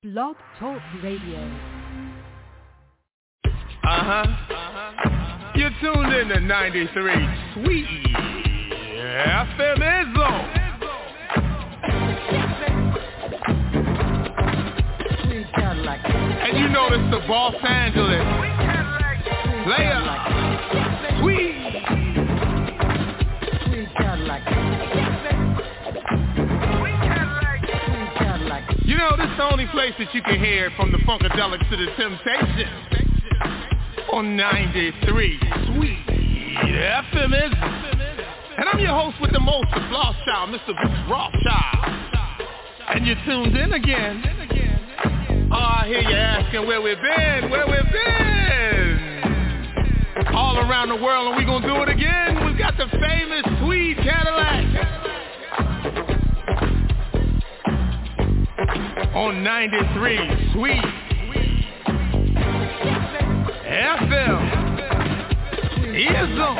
Blog Talk Radio. You're tuned in to 93 Sweet FM Izzo. And you know this the Los Angeles player. Sweet. You know this is the only place that you can hear from the Funkadelics to the Temptations. On 93 Sweet FM Izzo. And I'm your host with the most, the Floss Child, Mr. Bruce Rothschild. And you're tuned in again. Oh, I hear you asking where we've been, all around the world, and we're going to do it again. We've got the famous Tweed Cadillac on 93 Sweet FM Izzo.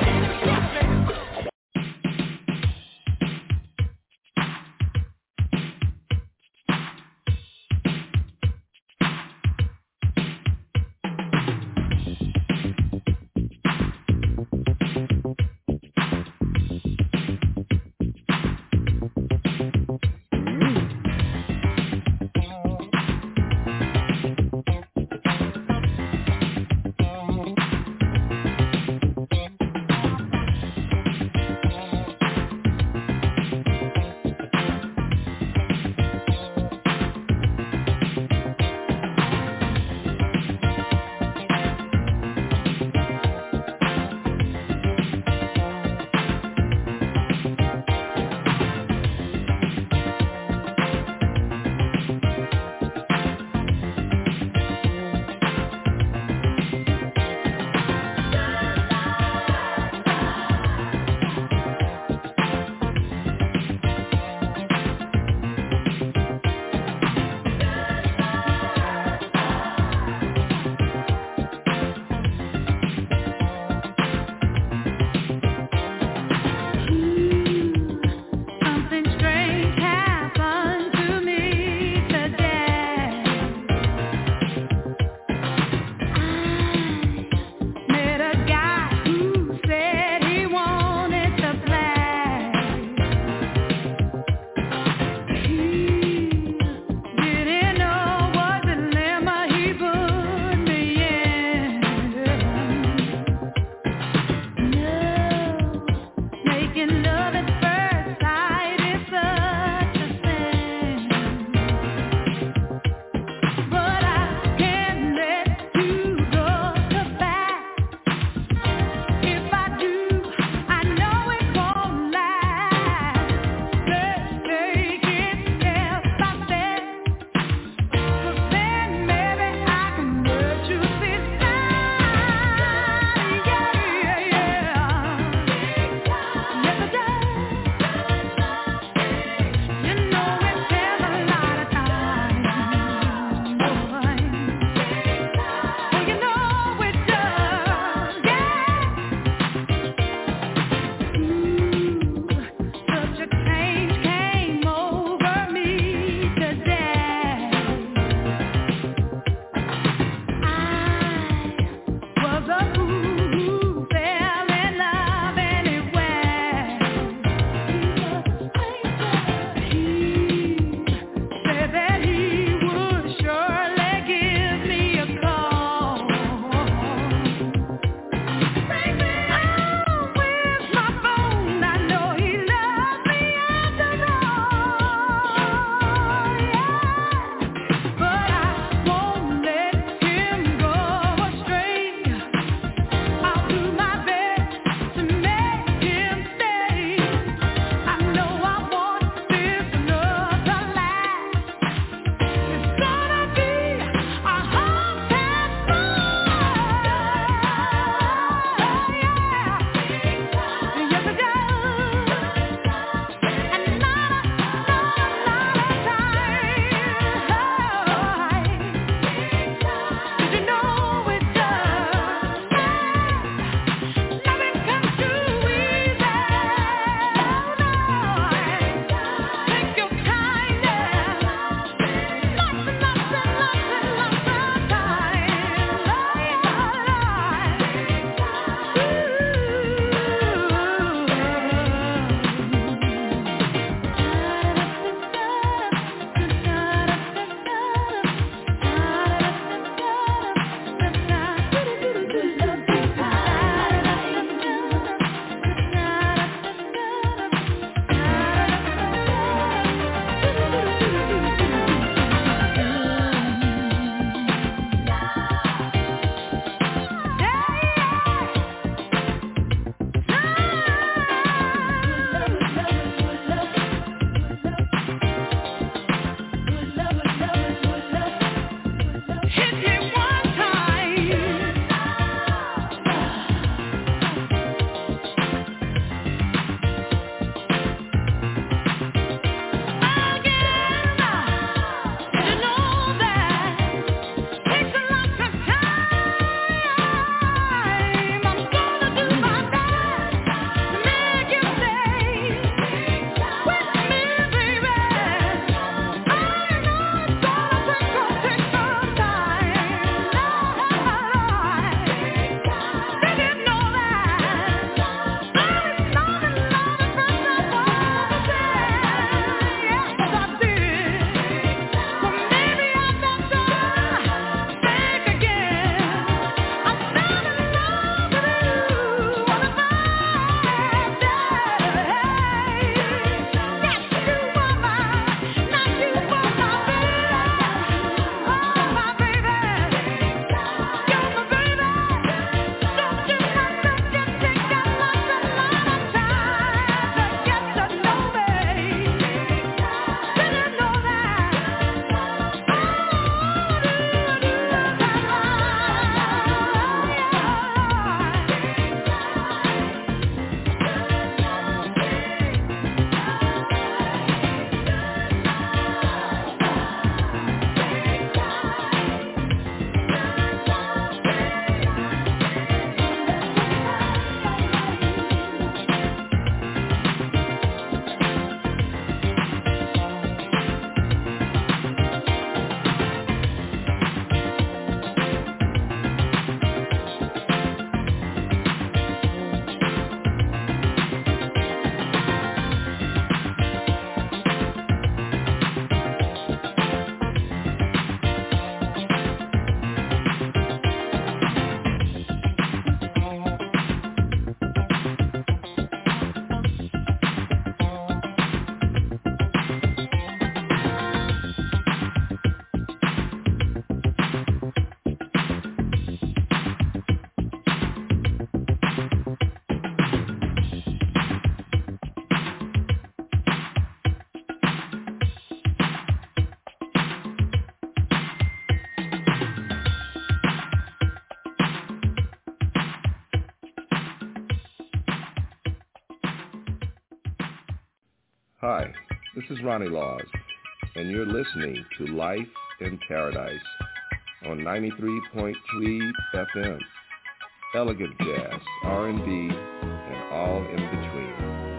This is Ronnie Laws, and you're listening to Life in Paradise on 93.3 FM. Elegant jazz, R&B, and all in between.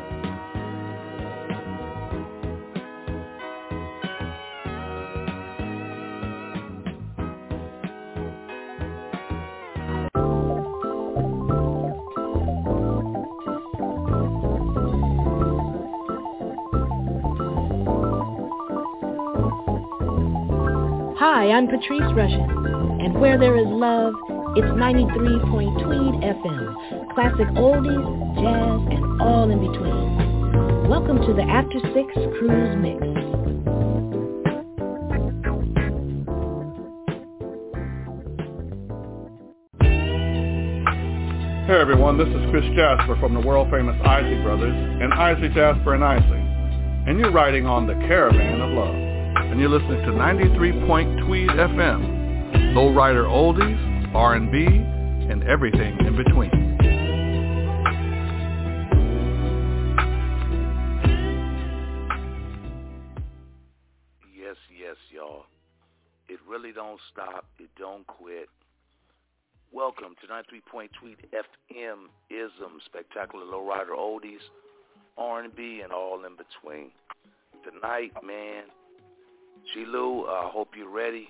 Hi, I'm Patrice Rushen, and where there is love, it's 93.3 FM, classic oldies, jazz, and all in between. Welcome to the After 6 Cruise Mix. Hey everyone, this is Chris Jasper from the world-famous Isley Brothers and Isley Jasper and Isley, and you're riding on the Caravan of Love. And you're listening to 93.3 FM, lowrider oldies, R&B, and everything in between. Yes, y'all. It really don't stop. It don't quit. Welcome to 93.3 FM ISM, spectacular lowrider oldies, R&B, and all in between. Tonight, man, G-Lou, I hope you're ready.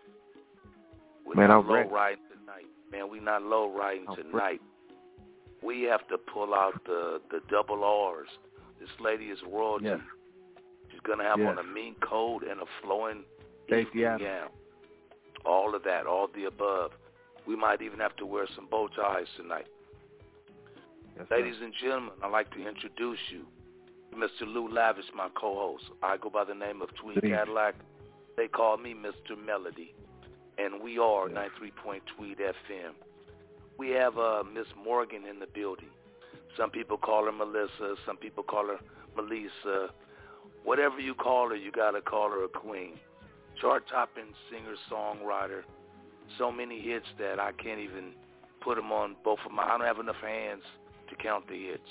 We're not low riding tonight. Man, we're not low riding tonight. We have to pull out the double R's. This lady is royalty. Yes. She's going to have on a mean coat and a flowing evening gown. All of that, all the above. We might even have to wear some bow ties tonight. Yes, ladies and gentlemen, I'd like to introduce you. Mr. Lou Lavish, my co-host. I go by the name of Tweet Cadillac. They call me Mr. Melody, and we are 93.3 FM. We have Miss Morgan in the building. Some people call her Melissa. Some people call her Melissa. Whatever you call her, you got to call her a queen. Chart-topping singer-songwriter. So many hits that I can't even put them on both of my. I don't have enough hands to count the hits.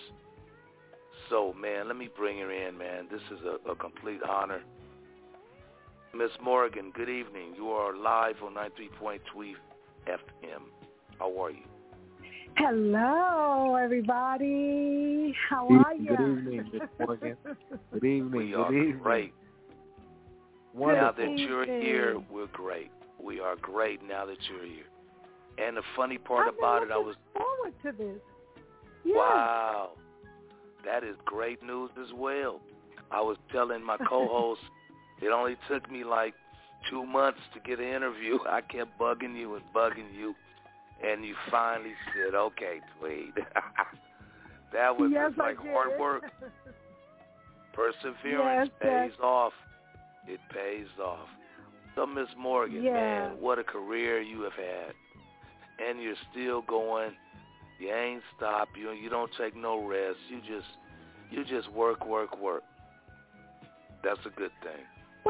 So, man, let me bring her in, man. This is a complete honor. Miss Morgan, good evening. You are live on 93.3 FM. How are you? Hello, everybody. How are you? Good evening, Miss Morgan. Good evening. We are great. Now that you're here, we're great. We are great now that you're here. And the funny part about it, I was forward to this. Yes. Wow. That is great news as well. I was telling my co-host, it only took me like 2 months to get an interview. I kept bugging you, and you finally said, okay, Tweed. That was just like hard work. Perseverance pays off. It pays off. So, Miss Morgan, man, what a career you have had. And you're still going. You ain't stopped. You don't take no rest. You just work. That's a good thing.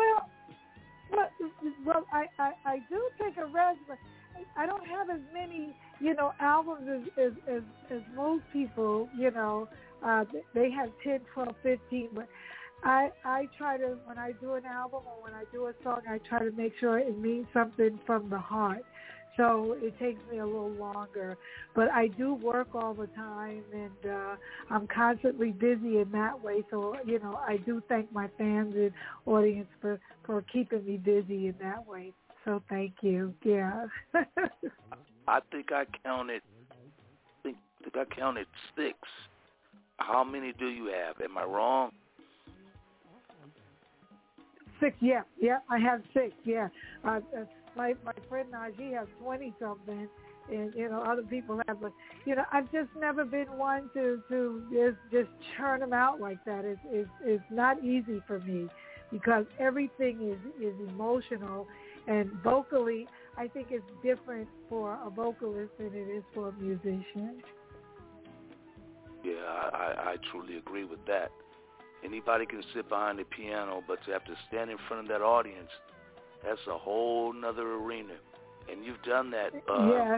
Well, I do take a rest, but I don't have as many, albums as most people. They have 10, 12, 15, but I try to, when I do an album or when I do a song, I try to make sure it means something from the heart. So it takes me a little longer. But I do work all the time, and I'm constantly busy in that way. So, I do thank my fans and audience for keeping me busy in that way. So thank you. Yeah. I think I counted 6. How many do you have? Am I wrong? 6, yeah. I have 6, yeah. My friend Najee has 20-something, and, other people have, but, I've just never been one to just churn them out like that. It's not easy for me because everything is emotional, and vocally, I think it's different for a vocalist than it is for a musician. Yeah, I truly agree with that. Anybody can sit behind the piano, but to have to stand in front of that audience, that's a whole nother arena. And you've done that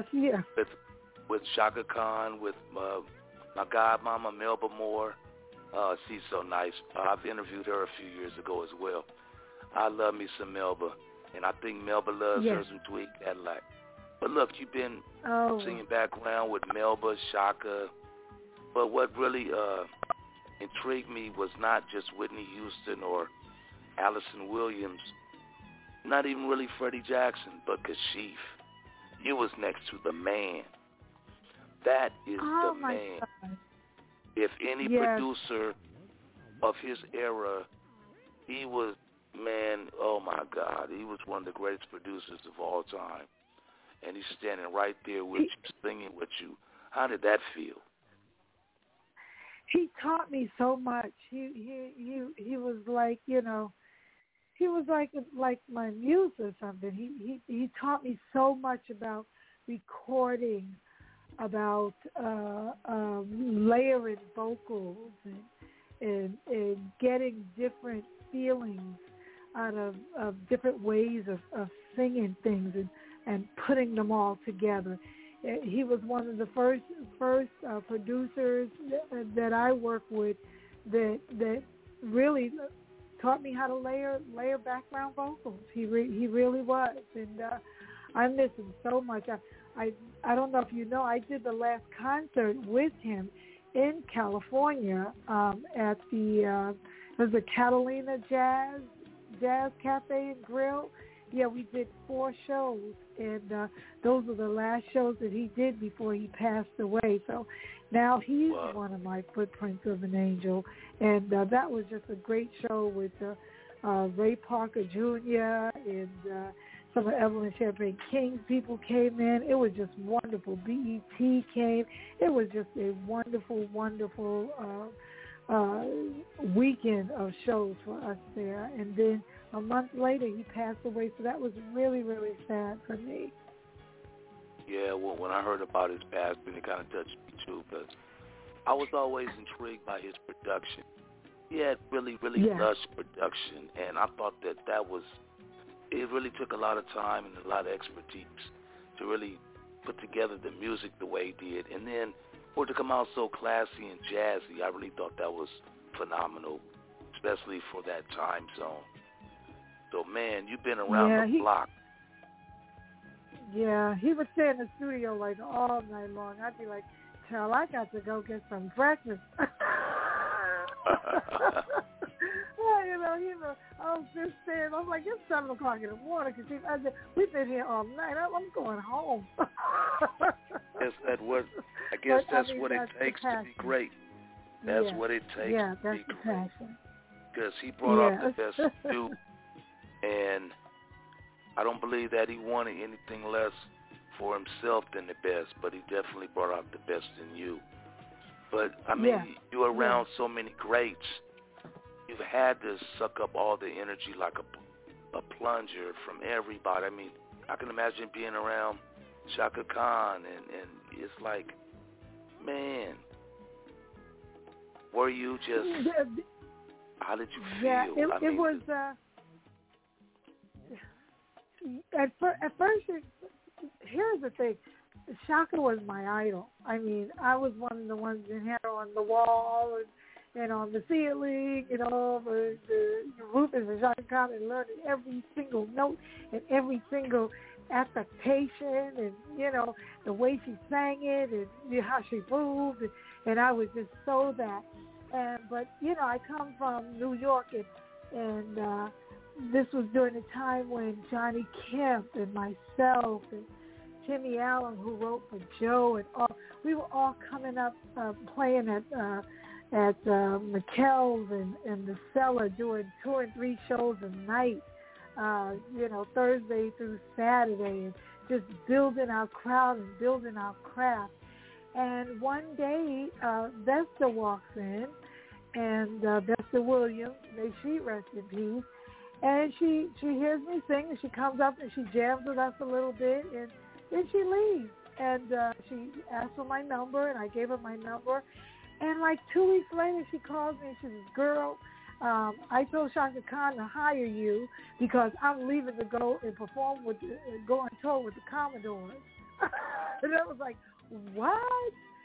with Chaka Khan, with my godmama, Melba Moore, She's so nice. I've interviewed her a few years ago as well. I love me some Melba, and I think Melba loves her some Tweed Cadillac. But look, you've been singing background with Melba, Shaka, but what really intrigued me was not just Whitney Houston or Allison Williams, not even really Freddie Jackson, but Kashif. You was next to the man. That is the man. God. If any producer of his era, he was, man, oh my God, he was one of the greatest producers of all time. And he's standing right there with you, singing with you. How did that feel? He taught me so much. He was like, you know, he was like my muse or something. He taught me so much about recording, about layering vocals and getting different feelings out of different ways of singing things and putting them all together. He was one of the first producers that I worked with that really taught me how to layer background vocals. He really was, and I miss him so much. I don't know if you know, I did the last concert with him in California at the Catalina Jazz Cafe and Grill. Yeah, we did 4 shows, and those were the last shows that he did before he passed away. So now he's one of my footprints of an angel, and that was just a great show with Ray Parker Jr. and some of Evelyn Champagne King's people came in. It was just wonderful. BET came. It was just a wonderful, wonderful weekend of shows for us there. And then a month later, he passed away, so that was really, really sad for me. Yeah, well, when I heard about his passing, it kind of touched me too, but I was always intrigued by his production. He had really, really lush production, and I thought that was, it really took a lot of time and a lot of expertise to really put together the music the way he did. And then for it to come out so classy and jazzy, I really thought that was phenomenal, especially for that time zone. So, man, you've been around the block. Yeah, he would stay in the studio like all night long. I'd be like, child, I got to go get some breakfast. You know, I was just saying, I'm like, it's 7 o'clock in the morning because we've been here all night. I'm going home. I guess that's what it takes to be great. That's what it takes to be great. Because he brought out the best in you, and I don't believe that he wanted anything less for himself than the best, but he definitely brought out the best in you. But, I mean, you're around so many greats. You've had to suck up all the energy like a plunger from everybody. I mean, I can imagine being around Shaka Khan, and it's like, man, were you just, how did you feel? Yeah, it was, at first, here's the thing, Shaka was my idol. I mean, I was one of the ones that had her on the wall and on the ceiling, you know, the roof is a Shaka Khan, and learning every single note and every single affectation and, you know, the way she sang it and how she moved. And I was just so that. But, you know, I come from New York, and this was during the time when Johnny Kemp and myself and Timmy Allen, who wrote for Joe, and we were all coming up playing at McKell's and the Cellar, doing 2 and 3 shows a night, you know, Thursday through Saturday, and just building our crowd and building our craft. And one day, Vesta walks in, and Vesta Williams, may she rest in peace, and she hears me sing, and she comes up and she jams with us a little bit, and then she leaves. And she asked for my number, and I gave her my number. And like 2 weeks later, she calls me and she says, girl, I told Shaka Khan to hire you because I'm leaving to go and perform go on tour with the Commodores. And I was like, what?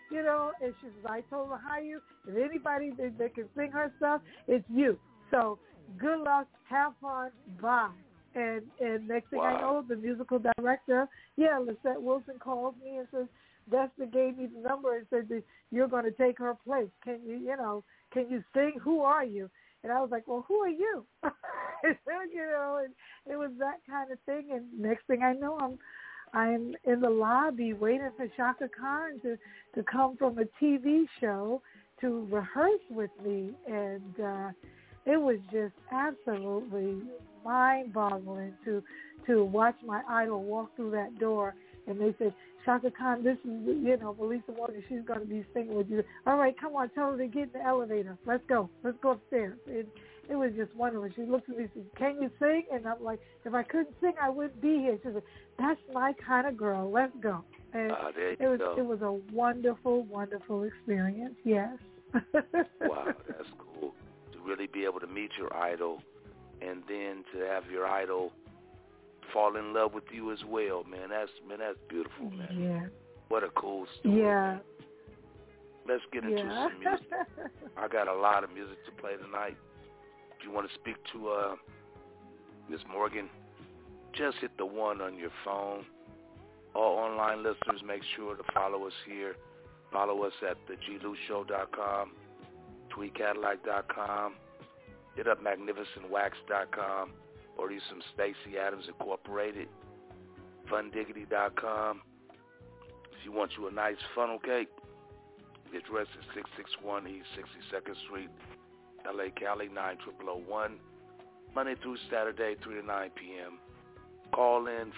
you know, and she says, I told her, how you, if anybody that can sing her stuff, it's you. So good luck, have fun, bye. And next thing I know, the musical director, Lisette Wilson calls me and says, Desta gave me the number and said that you're going to take her place. Can you sing? Who are you? And I was like, well, who are you? You know, and it was that kind of thing. And next thing I know, I'm in the lobby waiting for Chaka Khan to come from a TV show to rehearse with me. And it was just absolutely mind-boggling to watch my idol walk through that door. And they said, Chaka Khan, this is, you know, Melissa Morgan, she's going to be singing with you. All right, come on, tell her to get in the elevator. Let's go upstairs. It was just wonderful. She looked at me and said, can you sing? And I'm like, if I couldn't sing, I wouldn't be here. She said, that's my kind of girl. Let's go. And it was a wonderful, wonderful experience, yes. Wow, that's cool. To really be able to meet your idol and then to have your idol fall in love with you as well, man. That's beautiful, man. Yeah. What a cool story. Yeah. Man. Let's get into some music. I got a lot of music to play tonight. If you want to speak to Miss Morgan, just hit the 1 on your phone. All online listeners, make sure to follow us here. Follow us at theglushow.com, tweetcadillac.com, hit up magnificentwax.com, or use some Stacey Adams Incorporated, fundiggity.com. If you want you a nice funnel cake, the address is 661 East 62nd Street, LA, Cali, 90001, Monday through Saturday, 3 to 9 p.m. Call in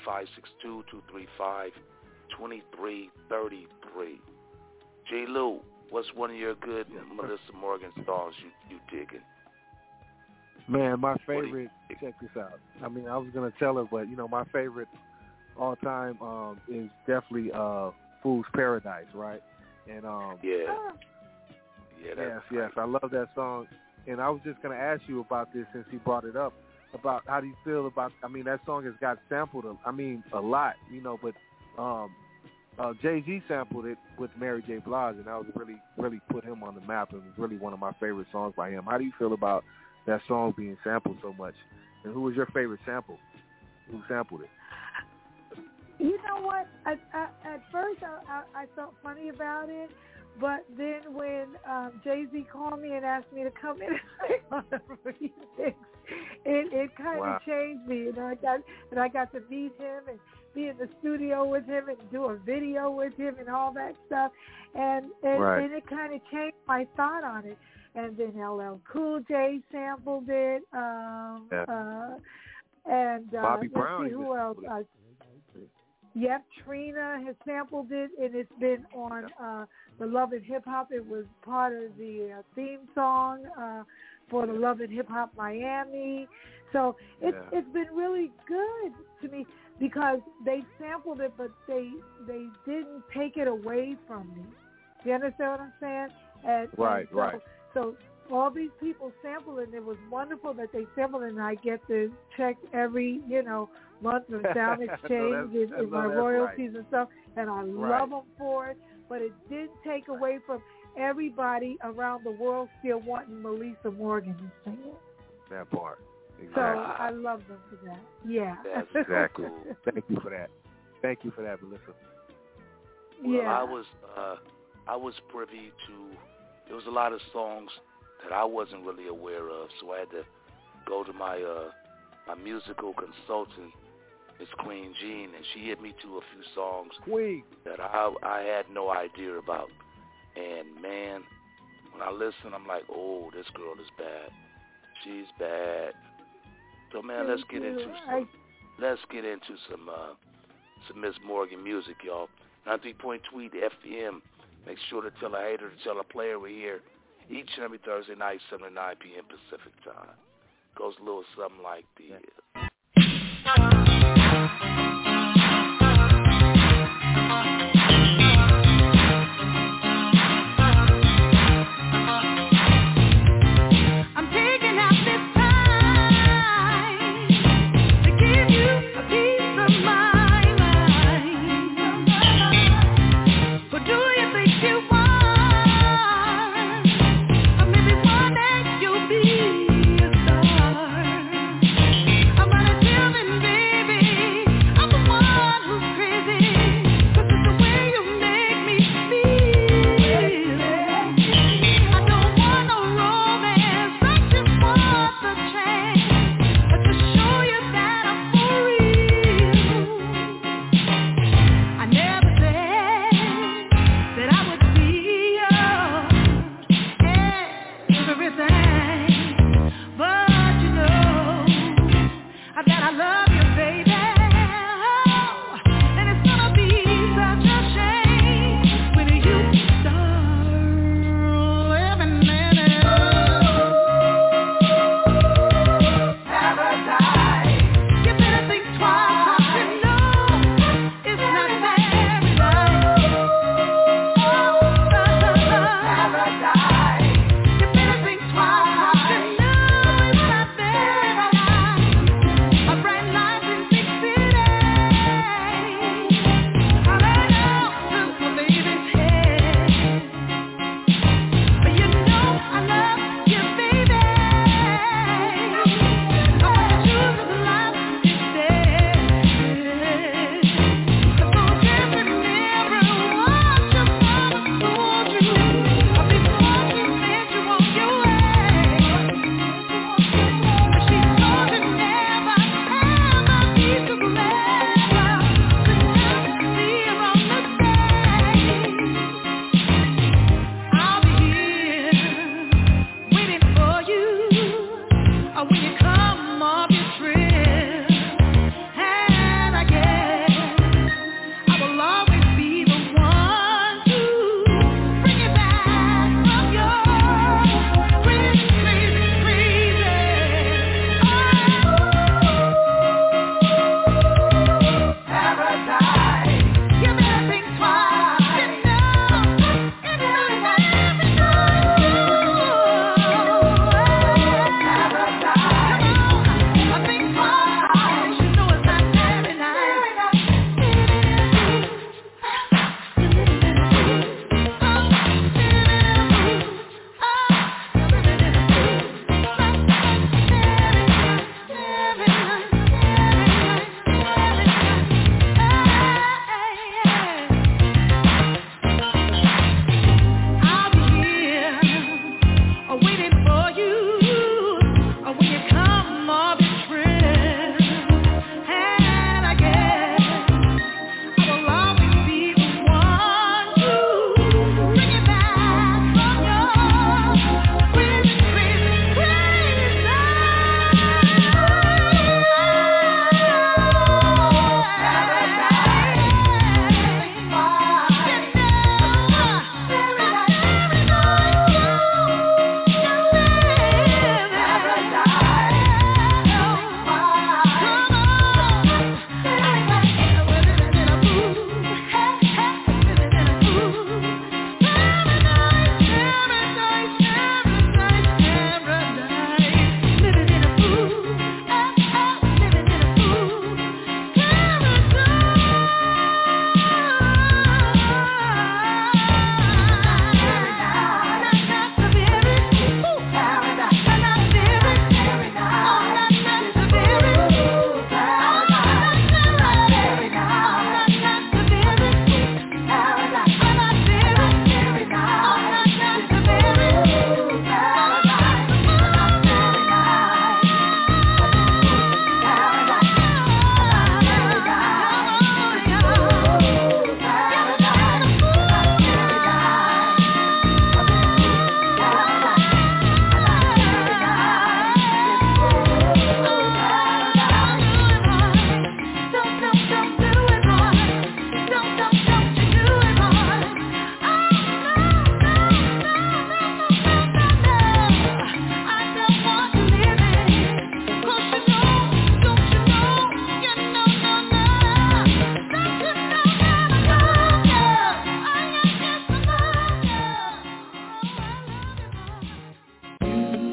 562-235-2333. J. Lou, what's one of your good Melissa Morgan songs you digging? Man, my favorite, check this out. I mean, I was going to tell her, but, you know, my favorite all time is definitely Fool's Paradise, right? And Yes, I love that song. And I was just going to ask you about this since you brought it up, about how do you feel about, I mean, that song has got sampled, a lot, you know, but Jay-Z sampled it with Mary J. Blige, and that was really put him on the map. It was really one of my favorite songs by him. How do you feel about that song being sampled so much? And who was your favorite sample? Who sampled it? You know what? At first, I felt funny about it, but then when Jay-Z called me and asked me to come in and sing on the remix, it kind of changed me. You know, I got to meet him and be in the studio with him and do a video with him and all that stuff, and it kind of changed my thought on it. And then LL Cool J sampled it, and Bobby Brown. Let's see, who else? Yep, Trina has sampled it, and it's been on the Love and Hip Hop. It was part of the theme song for the Love and Hip Hop Miami. So it's been really good to me because they sampled it, but they didn't take it away from me. Do you understand what I'm saying? Right. So all these people sampled it, and it was wonderful that they sampled it, and I get to check every, month of Sound Exchange in my royalties and stuff, and I love them for it, but it didn't take away from everybody around the world still wanting Melissa Morgan to sing it. That part. Exactly. So I love them for that. Yeah. That's exactly. Cool. Thank you for that. Thank you for that, Melissa. Well, I was privy to, there was a lot of songs that I wasn't really aware of, so I had to go to my my musical consultant, Miss Queen Jean, and she hit me to a few songs that I had no idea about. And man, when I listen, I'm like, oh, this girl is bad. She's bad. So man, let's get into some Miss Morgan music, y'all. 93.3 FM. Make sure to tell a hater to tell a player we're here each and every Thursday night, 7 to 9 p.m. Pacific time. Goes a little something like this. You want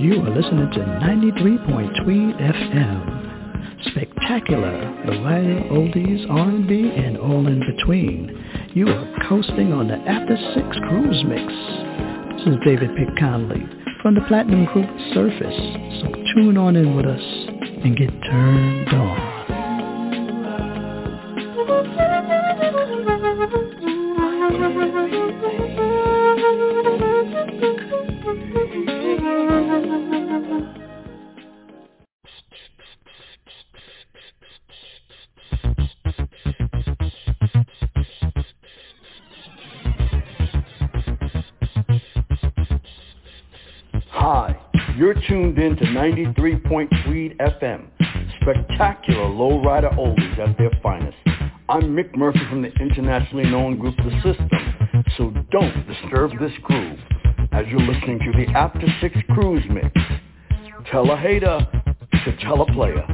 You are listening to 93.3 FM. Spectacular, Lowrider, oldies, R&B, and all in between. You are coasting on the After 6 Cruise Mix. This is David Pick Conley from the Platinum Group Surface. So tune on in with us and get turned on. Hi, you're tuned in to 93.3 FM, spectacular lowrider oldies at their finest. I'm Mick Murphy from the internationally known group The System, so don't disturb this groove as you're listening to the After 6 Cruise Mix. Tell a hater to tell a player.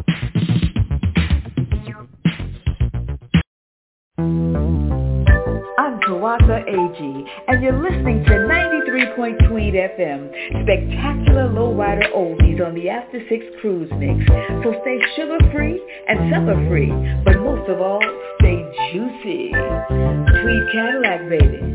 I'm Tawaka A.G., and you're listening to 93.3 FM, spectacular lowrider oldies on the After 6 Cruise Mix. So stay sugar-free and sucker-free, but most of all, stay juicy. Tweed Cadillac, baby.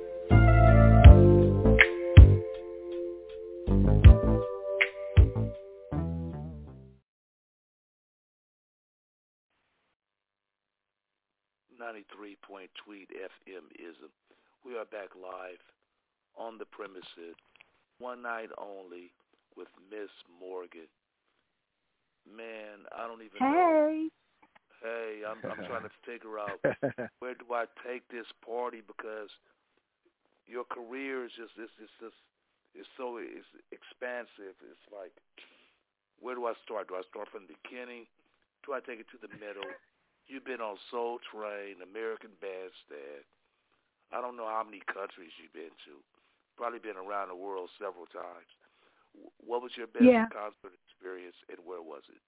Tweed FM-ism. We are back live on the premises, one night only with Miss Morgan. Man, I don't even know. Hey, I'm trying to figure out where do I take this party, because your career is just it's so expansive. It's like, where do I start? Do I start from the beginning? Do I take it to the middle? You've been on Soul Train, American Bandstand. I don't know how many countries you've been to. Probably been around the world several times. What was your best concert experience, and where was it?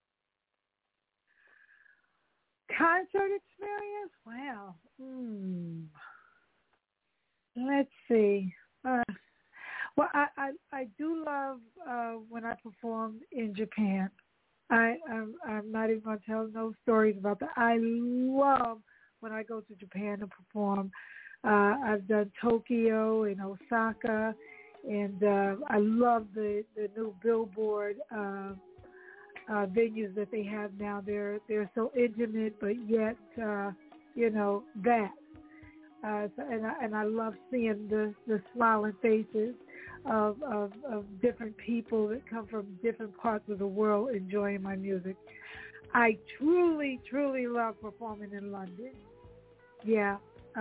Concert experience? Wow. Let's see. Well, I do love when I performed in Japan. I'm not even going to tell no stories about that. I love when I go to Japan to perform. I've done Tokyo and Osaka, and I love the new Billboard venues that they have now. They're so intimate, but yet that. And I love seeing the smiling faces of different people that come from different parts of the world enjoying my music. I truly, truly love performing in London. Yeah.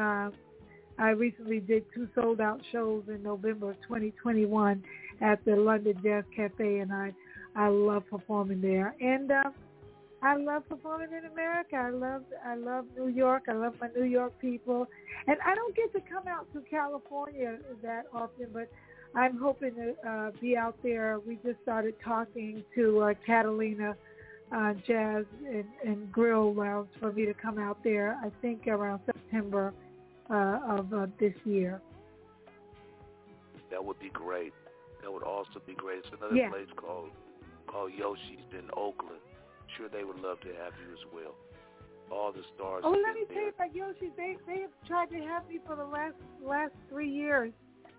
I recently did 2 sold-out shows in November of 2021 at the London Jazz Cafe, and I love performing there. And I love performing in America. I love New York. I love my New York people. And I don't get to come out to California that often, but I'm hoping to be out there. We just started talking to Catalina Jazz and Grill Lounge for me to come out there, I think around September of this year. That would be great. That would also be great. It's another place called Yoshi's in Oakland. Sure, they would love to have you as well. All the stars. Oh, let me tell you about Yoshi's. They have tried to have me for the last 4 years,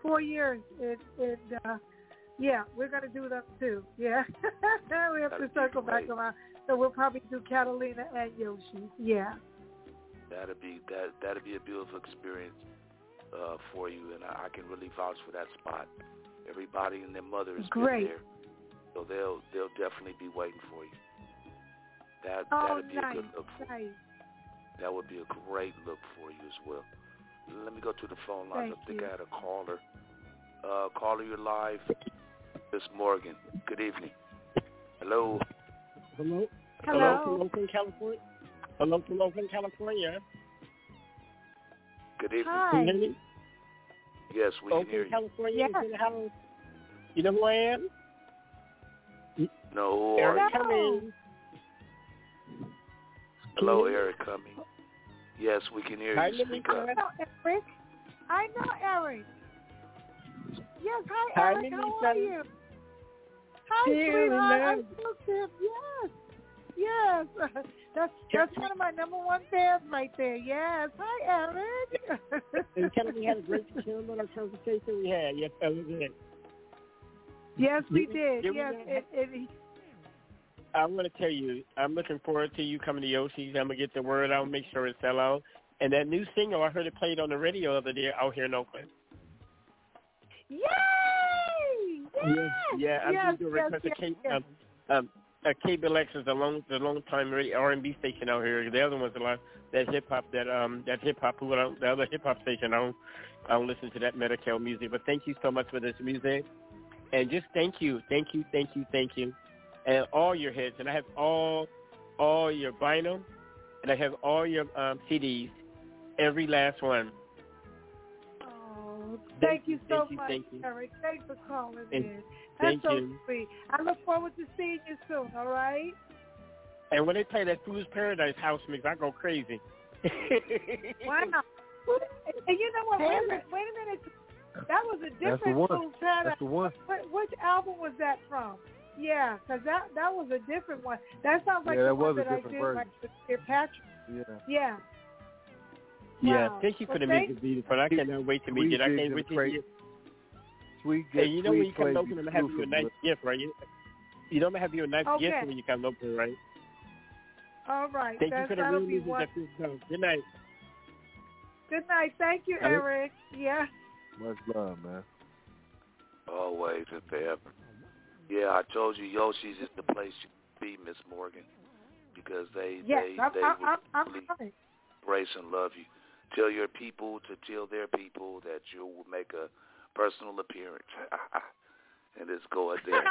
and we're going to do them too. Yeah, we have to circle back around. So we'll probably do Catalina and Yoshi's. Yeah. That'd be a beautiful experience for you, and I can really vouch for that spot. Everybody and their mother has been there, so they'll definitely be waiting for you. That'd be a good look for you. That would be a great look for you as well. Let me go to the phone line. I think I had a caller. Caller, you're live. Miss Morgan. Good evening. Hello. Hello. From Oakland, California. Hello from Oakland, California. Good evening. Hi. Can you hear me? Yes, we can hear you. California. Yes. You know who I am? No. Eric Cummings. Hello, Eric Cummings. Yes, we can hear you. Speak up. I know Eric. Yes, hi Eric. How are you? Hi, sweetheart. I'm so good. Yes. That's one of my number one fans right there. Yes. Hi, Eric. And Kelly, we had a great on our conversation we had. Yes, that was it. Yes, we did. Yes. I'm going to tell you, I'm looking forward to you coming to Yoshi's. I'm going to get the word out, make sure it sell out. And that new single, I heard it played on the radio the other day out here in Oakland. Yay! Yes! I'm doing a request KBLX is the long time R&B station out here. The other one's a lot that hip hop the other hip hop station. I don't listen to that Medi-Cal music. But thank you so much for this music, and just thank you, and all your hits. And I have all your vinyl, and I have all your CDs, every last one. Oh, thank you so much, Eric. Thanks for calling in. That's so sweet. I look forward to seeing you soon, all right? And when they play that Fool's Paradise house mix, I go crazy. Wow. And you know what? Wait a minute. That was a different Fool's Paradise. That's the one. Which album was that from? Yeah, because that was a different one. That sounds like the one that I did like with Patrick. Yeah. Yeah, thank you for the music, beautiful. I cannot wait to meet it. I can't wait to hear it. Hey, you know when you come open, I'm going to have you a nice gift, right? You know I'm going to have you a nice gift when you come open, right? All right. Thank you for the real music that feels good. Good night. Good night. Thank you, Eric. Yeah. Much love, man. Always and forever. Yeah, I told you Yoshi's is the place you be, Miss Morgan, because they really embrace and love you. Tell your people to tell their people that you will make a personal appearance. And just go out there.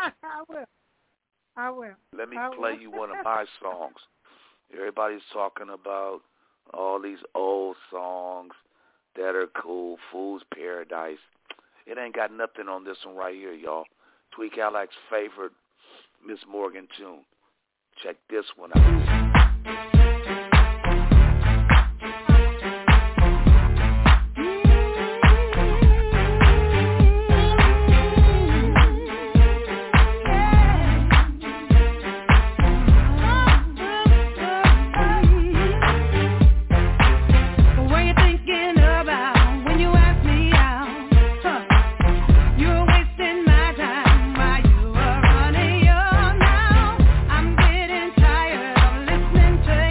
I will. Let me play you one of my songs. Everybody's talking about all these old songs that are cool, Fool's Paradise. It ain't got nothing on this one right here, y'all. Tweak Alex's favorite Miss Morgan tune. Check this one out. I'm getting tired of listening to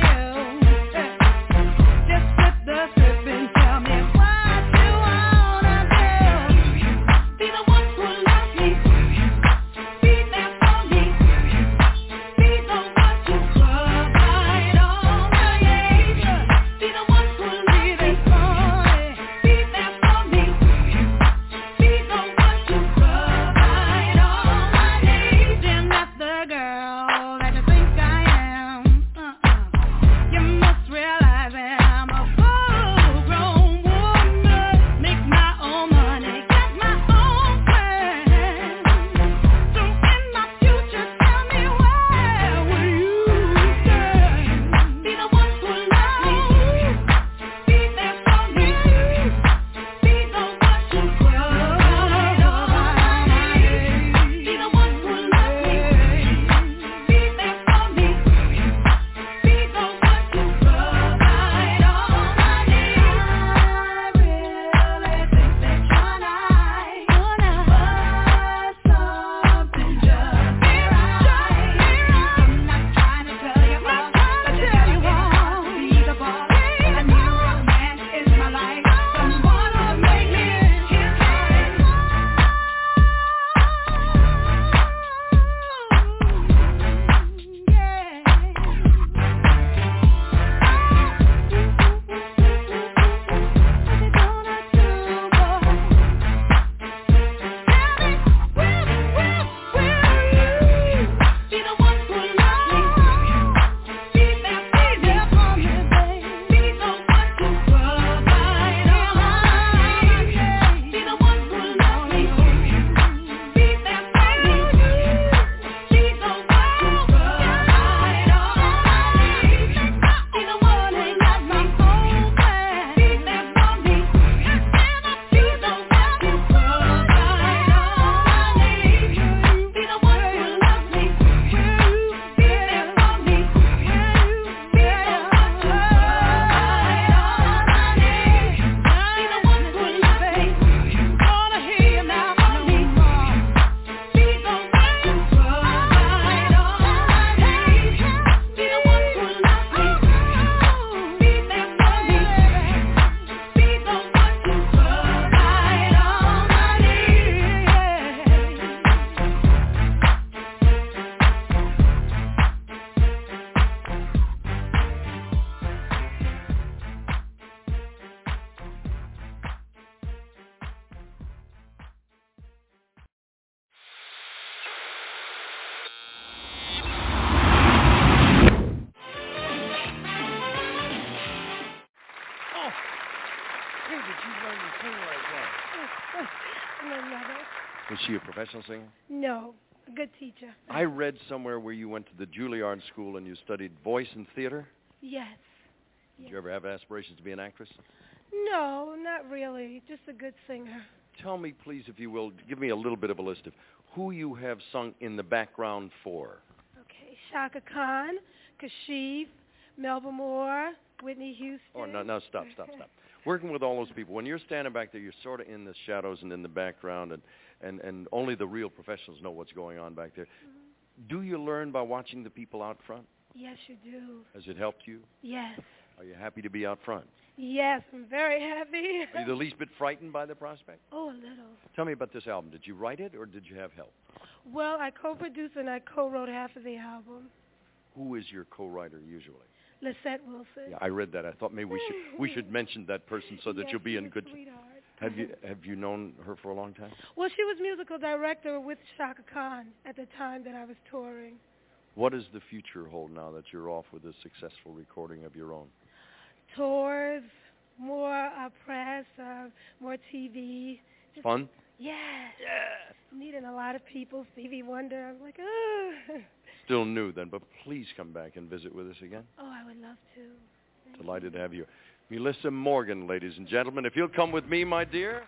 Where did you learn to sing like that? Was she a professional singer? No, a good teacher. I read somewhere where you went to the Juilliard School and you studied voice and theater. Yes. Did you ever have aspirations to be an actress? No, not really. Just a good singer. Tell me, please, if you will, give me a little bit of a list of who you have sung in the background for. Okay, Shaka Khan, Kashif, Melba Moore, Whitney Houston. Oh, no, stop. Working with all those people, when you're standing back there, you're sort of in the shadows and in the background, and only the real professionals know what's going on back there. Mm-hmm. Do you learn by watching the people out front? Yes, you do. Has it helped you? Yes. Are you happy to be out front? Yes, I'm very happy. Are you the least bit frightened by the prospect? Oh, a little. Tell me about this album. Did you write it or did you have help? Well, I co-produced and I co-wrote half of the album. Who is your co-writer usually? Lisette Wilson. Yeah, I read that. I thought maybe we should mention that person so that yes, you'll be in good. Sweetheart. Have you known her for a long time? Well, she was musical director with Shaka Khan at the time that I was touring. What does the future hold now that you're off with a successful recording of your own? Tours, more press, more TV. Just fun? Yes. Yeah. Meeting a lot of people. Stevie Wonder. I was like, oh. Still new then, but please come back and visit with us again. Oh, I would love to. Delighted to have you. Melissa Morgan, ladies and gentlemen. If you'll come with me, my dear.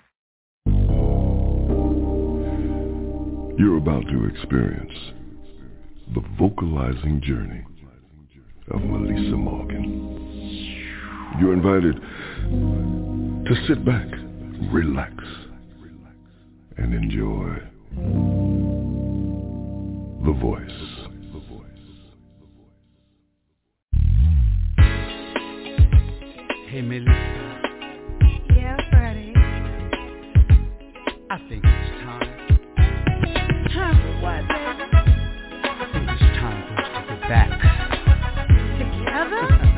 You're about to experience the vocalizing journey of Melissa Morgan. You're invited to sit back, relax, and enjoy the voice. Hey, Melissa. Yeah, Freddie. I think it's time. What? I think it's time for us to get back together.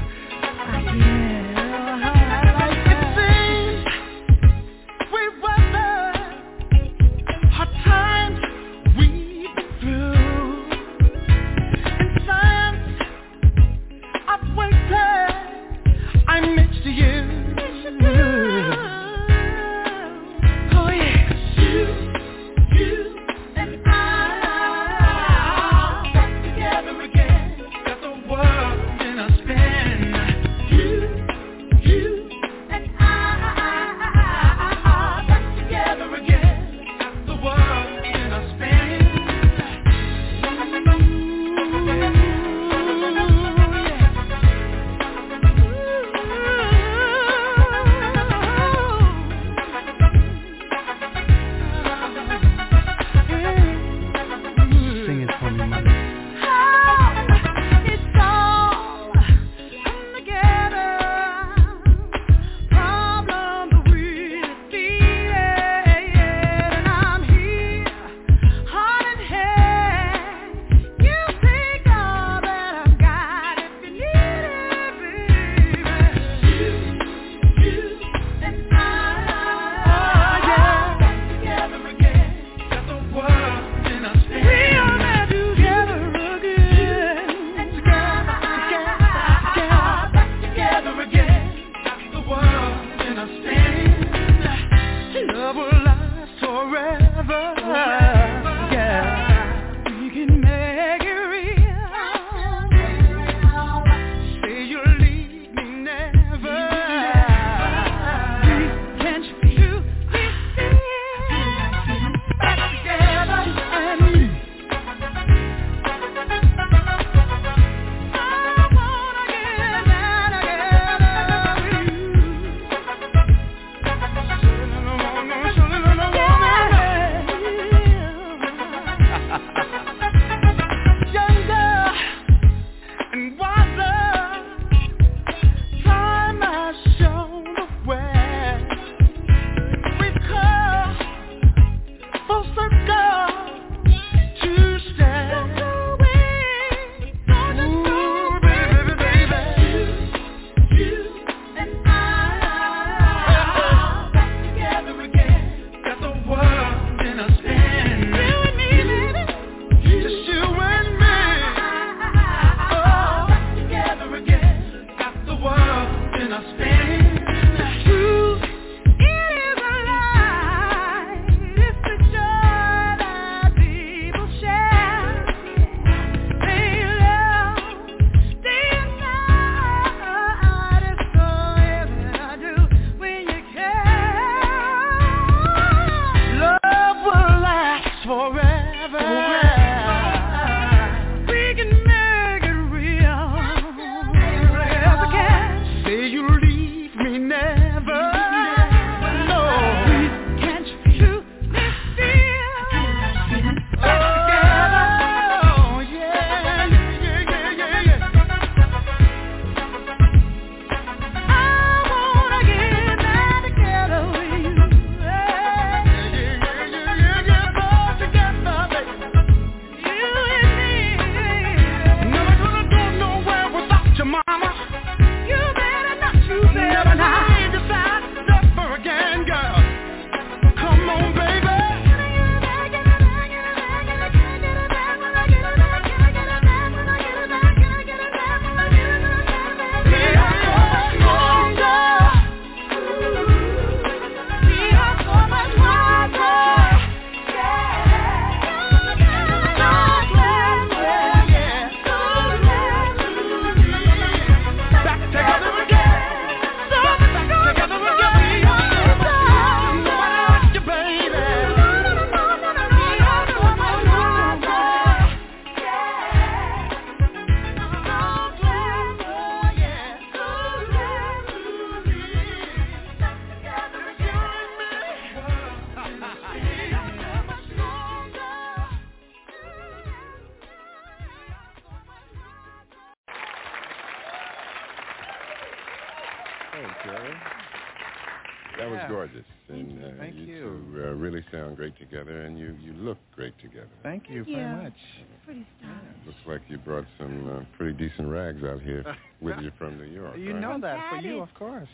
That was gorgeous. And Thank you. two really sound great together, and you look great together. Thank you very much. Pretty stylish. Looks like you brought some pretty decent rags out here with you from New York. You right? know that for you, of course.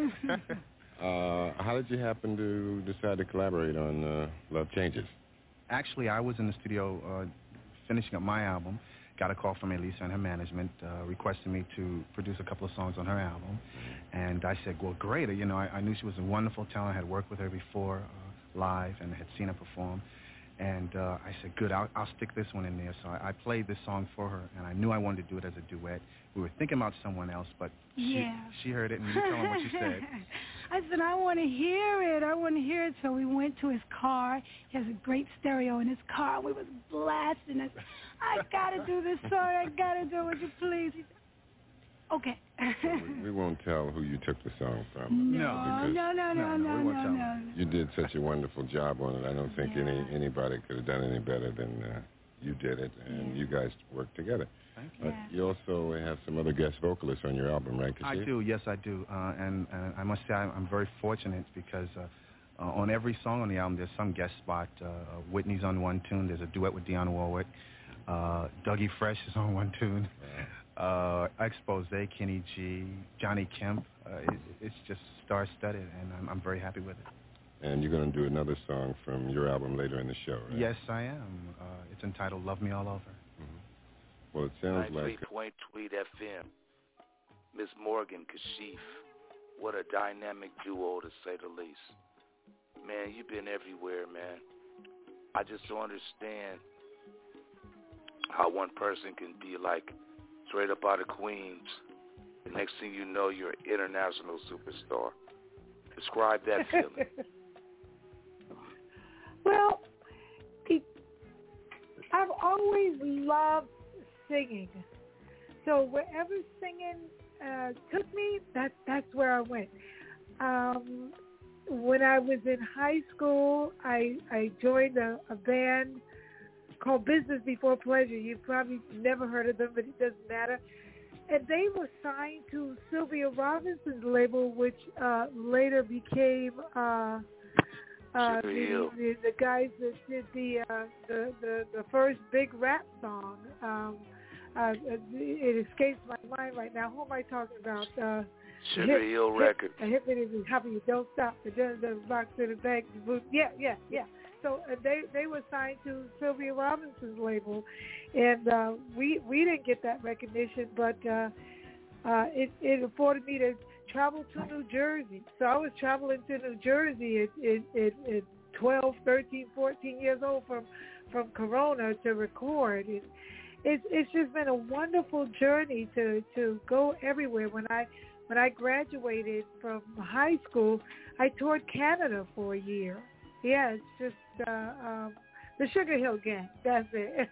How did you happen to decide to collaborate on Love Changes? Actually, I was in the studio finishing up my album. Got a call from Elisa and her management requesting me to produce a couple of songs on her album. And I said, well, great. You know, I knew she was a wonderful talent. I had worked with her before live and had seen her perform. And I said, good, I'll stick this one in there. So I played this song for her, and I knew I wanted to do it as a duet. We were thinking about someone else, but she heard it, and you tell them what you said. I said, I want to hear it. I want to hear it. So we went to his car. He has a great stereo in his car. We was blasting it. I got to do this song. I got to do it. Would you please? He said, okay. We won't tell who you took the song from. No. You did such a wonderful job on it. I don't think anybody could have done any better than you did it, and you guys worked together. Thank you. You also have some other guest vocalists on your album, right? I do. Yes, I do. And I must say I'm very fortunate because on every song on the album there's some guest spot. Whitney's on one tune. There's a duet with Dionne Warwick. Dougie Fresh is on one tune. Expose, Kenny G, Johnny Kemp. It's just star-studded, and I'm very happy with it. And you're going to do another song from your album later in the show, right? Yes, I am. It's entitled Love Me All Over. Well, it sounds like... 93.3 FM. Miss Morgan Kashif. What a dynamic duo, to say the least. Man, you've been everywhere, man. I just don't understand how one person can be like straight up out of Queens. The next thing you know, you're an international superstar. Describe that feeling. Well, I've always loved singing. So wherever singing took me, that's where I went. When I was in high school, I joined a band called Business Before Pleasure. You've probably never heard of them, but it doesn't matter. And they were signed to Sylvia Robinson's label, which later became the guys that did the first big rap song. It escapes my mind right now. Who am I talking about? Sugar Hill Records. A hit is happy you don't stop. The box in the bag. Yeah. So they were signed to Sylvia Robinson's label, and we didn't get that recognition, but it afforded me to travel to New Jersey. So I was traveling to New Jersey at 12, 13, 14 years old from Corona to record. It's just been a wonderful journey to go everywhere. When I graduated from high school, I toured Canada for a year. Yeah, it's just the Sugar Hill Gang. That's it.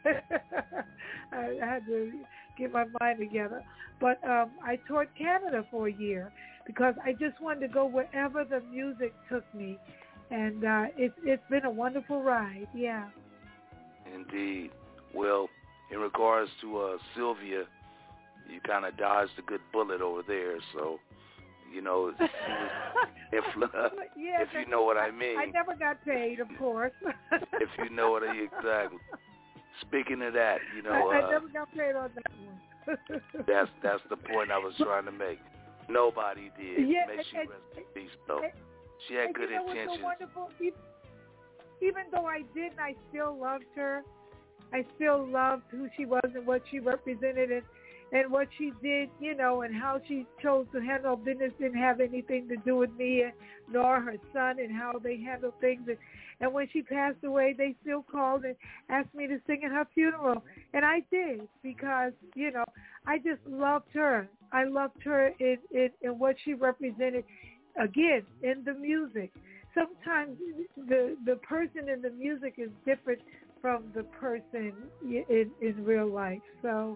I had to get my mind together. But I toured Canada for a year because I just wanted to go wherever the music took me. And it's been a wonderful ride, yeah. Indeed. Well, in regards to Sylvia, you kind of dodged a good bullet over there, so... You know, if you know what I mean. I never got paid, of course. If you know what exactly. Speaking of that, you know, I never got paid on that one. that's the point I was trying to make. Nobody did. Yeah, May she rest in peace, though. She had good intentions. So wonderful? Even though I didn't, I still loved her. I still loved who she was and what she represented, and what she did, you know, and how she chose to handle business didn't have anything to do with me nor her son and how they handled things. And when she passed away, they still called and asked me to sing at her funeral. And I did because, you know, I just loved her. I loved her in what she represented, again, in the music. Sometimes the person in the music is different from the person in real life. So...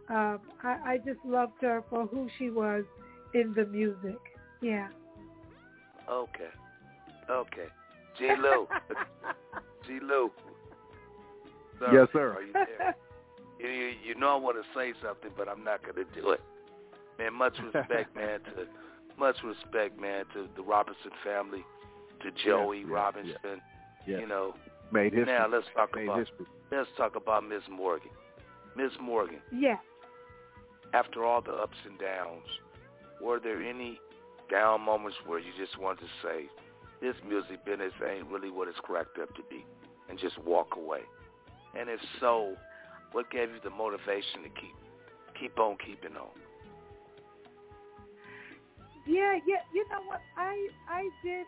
I just loved her for who she was in the music. Yeah. Okay. G-Lo. G-Lo. Yes, sir. Are you there? You know I want to say something, but I'm not going to do it. Man, much respect, man, to much respect, man, to the Robinson family, to Joey Robinson. Yes. You know. Made history. Now let's talk about Miss Morgan. Miss Morgan. Yes. After all the ups and downs, were there any down moments where you just wanted to say, this music business ain't really what it's cracked up to be, and just walk away? And if so, what gave you the motivation to keep on keeping on? Yeah. You know what? I did.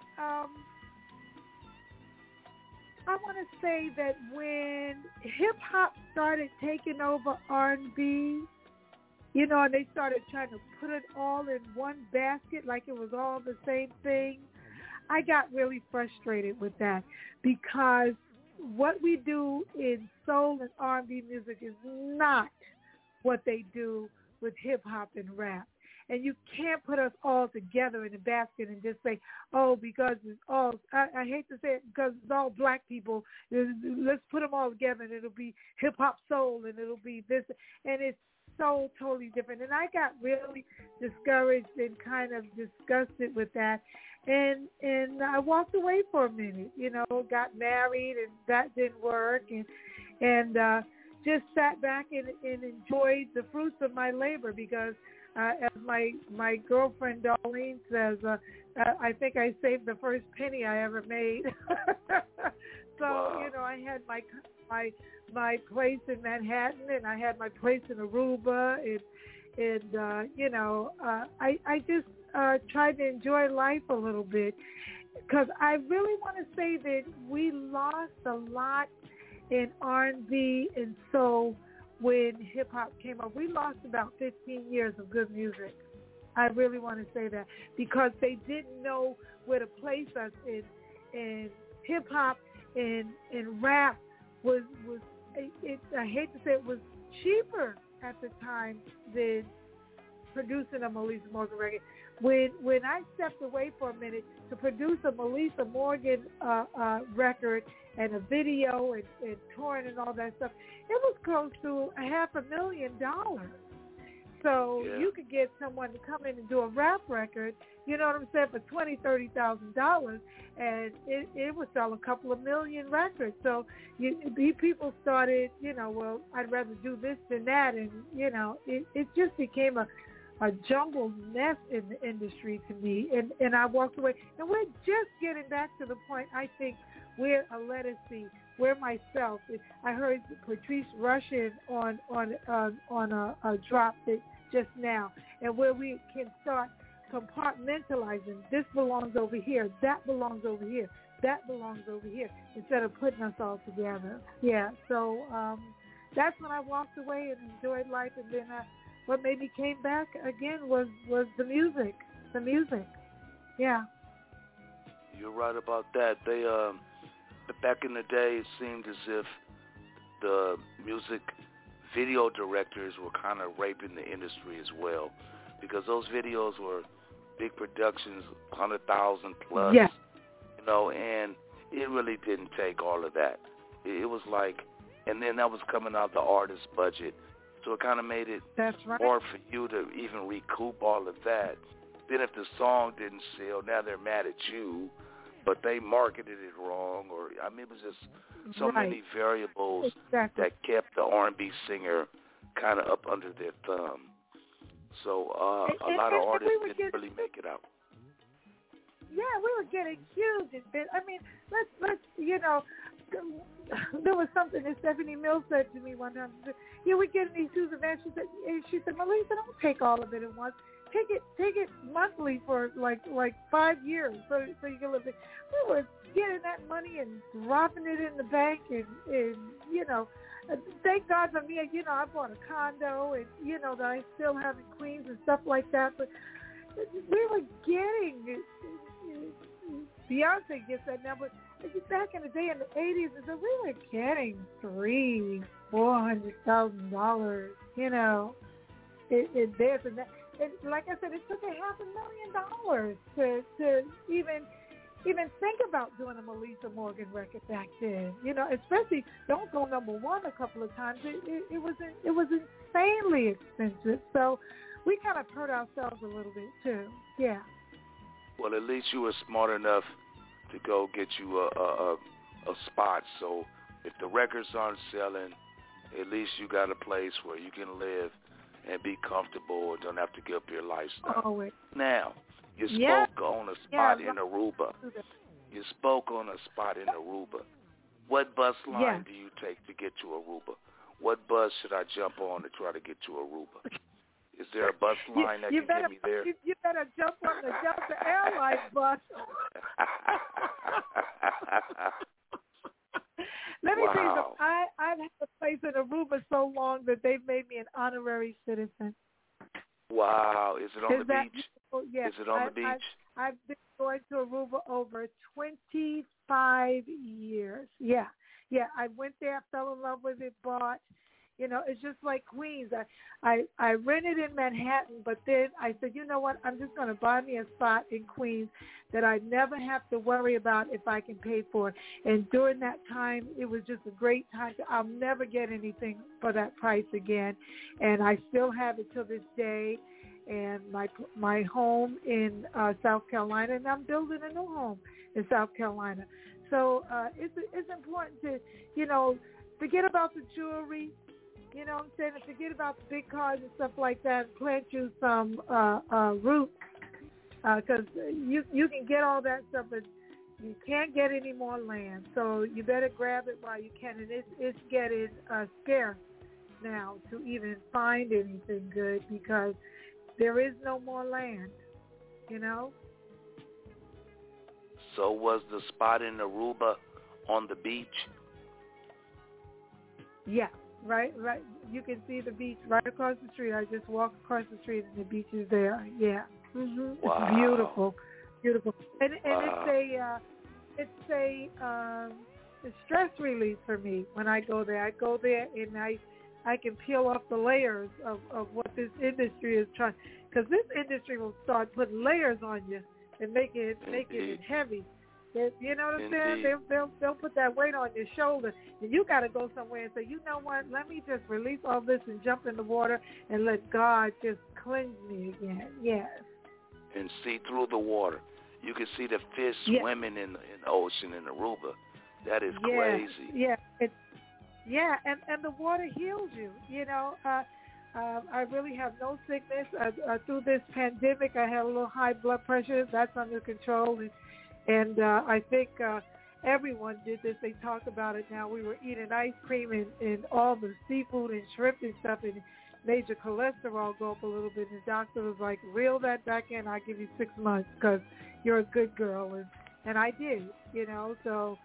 I want to say that when hip hop started taking over R&B, you know, and they started trying to put it all in one basket like it was all the same thing, I got really frustrated with that, because what we do in soul and R&B music is not what they do with hip hop and rap. And you can't put us all together in a basket and just say, oh, because it's all, I hate to say it, because it's all black people, let's put them all together and it'll be hip-hop soul and it'll be this. And it's so totally different. And I got really discouraged and kind of disgusted with that. And I walked away for a minute, you know, got married and that didn't work. And just sat back and enjoyed the fruits of my labor, because as my girlfriend Darlene says, I think I saved the first penny I ever made. So, wow. You know, I had my place in Manhattan, and I had my place in Aruba, and you know, I just tried to enjoy life a little bit, because I really want to say that we lost a lot in R&B and soul when hip-hop came up. We lost about 15 years of good music. I really want to say that, because they didn't know where to place us in hip-hop and rap was I hate to say it was cheaper at the time than producing a Melissa Morgan record. When I stepped away for a minute to produce a Melissa Morgan record and a video and touring and all that stuff, it was close to $500,000. So you could get someone to come in and do a rap record, you know what I'm saying, for $20,000, $30,000, and it would sell a couple of million records. So people started, you know, well, I'd rather do this than that, and, you know, it just became a jumbled mess in the industry to me, and I walked away. And we're just getting back to the point, I think, where where myself, I heard Patrice Rushen on a drop that just now, and where we can start compartmentalizing. This belongs over here, that belongs over here, that belongs over here, instead of putting us all together. Yeah, so that's when I walked away and enjoyed life, and then what made me came back again was the music. Yeah. You're right about that. They back in the day, it seemed as if the music video directors were kind of raping the industry as well, because those videos were big productions, 100,000 plus. Yeah. You know, and it really didn't take all of that. It was like, and then that was coming out the artist's budget. So it kind of made it hard for you to even recoup all of that. Then if the song didn't sell, now they're mad at you, but they marketed it wrong. Or I mean, it was just so many variables that kept the R&B singer kind of up under their thumb. So a lot of artists didn't really make it out. Yeah, we were getting huge. I mean, let's you know, there was something that Stephanie Mills said to me one time. She said, yeah, we're getting these huge events. She said, Melissa, don't take all of it at once. Take it monthly for like 5 years, so you can live it. We were getting that money and dropping it in the bank, and you know, thank God for me. You know, I bought a condo, and you know that I still have in Queens and stuff like that. But we were getting. Beyonce gets that now, but back in the day in the 80s, we were getting $300,000-$400,000. You know, it this and that. And like I said, it took $500,000 to even think about doing a Melissa Morgan record back then. You know, especially don't go number one a couple of times. It was insanely expensive. So we kind of hurt ourselves a little bit too. Yeah. Well, at least you were smart enough to go get you a spot. So if the records aren't selling, at least you got a place where you can live and be comfortable and don't have to give up your lifestyle. Always. Now, you spoke on a spot in Aruba. You spoke on a spot in Aruba. What bus line do you take to get to Aruba? What bus should I jump on to try to get to Aruba? Is there a bus line that can get me there? You better jump on the Delta Airlines bus. Let me tell you something. I've had a place in Aruba so long that they've made me an honorary citizen. Wow. Is it on the beach? Yes. Is it on the beach? I've been going to Aruba over 25 years. Yeah. Yeah, I went there, fell in love with it, bought. You know, it's just like Queens. I rented in Manhattan, but then I said, you know what, I'm just going to buy me a spot in Queens that I never have to worry about if I can pay for it. And during that time, it was just a great time. I'll never get anything for that price again. And I still have it till this day. And my home in South Carolina, and I'm building a new home in South Carolina. So it's important to, you know, forget about the jewelry. You know what I'm saying? And forget about the big cars and stuff like that. Plant you some roots because you can get all that stuff, but you can't get any more land. So you better grab it while you can. And it's getting scarce now to even find anything good because there is no more land, you know? So was the spot in Aruba on the beach? Yeah. Right. You can see the beach right across the street. I just walk across the street and the beach is there. Yeah. Mm-hmm. Wow. It's beautiful. And it's a stress relief for me when I go there. I go there and I can peel off the layers of what this industry is trying, because this industry will start putting layers on you and make it heavy. You know what I'm saying? They'll put that weight on your shoulder, and you got to go somewhere and say, you know what? Let me just release all this and jump in the water and let God just cleanse me again. Yes. And see through the water. You can see the fish swimming in the ocean in Aruba. That is crazy. Yeah. And the water heals you. You know, I really have no sickness. Through this pandemic, I had a little high blood pressure. That's under control. And I think everyone did this. They talk about it now. We were eating ice cream and all the seafood and shrimp and stuff, and made your cholesterol go up a little bit. And the doctor was like, reel that back in. I'll give you 6 months because you're a good girl. And I did, you know. So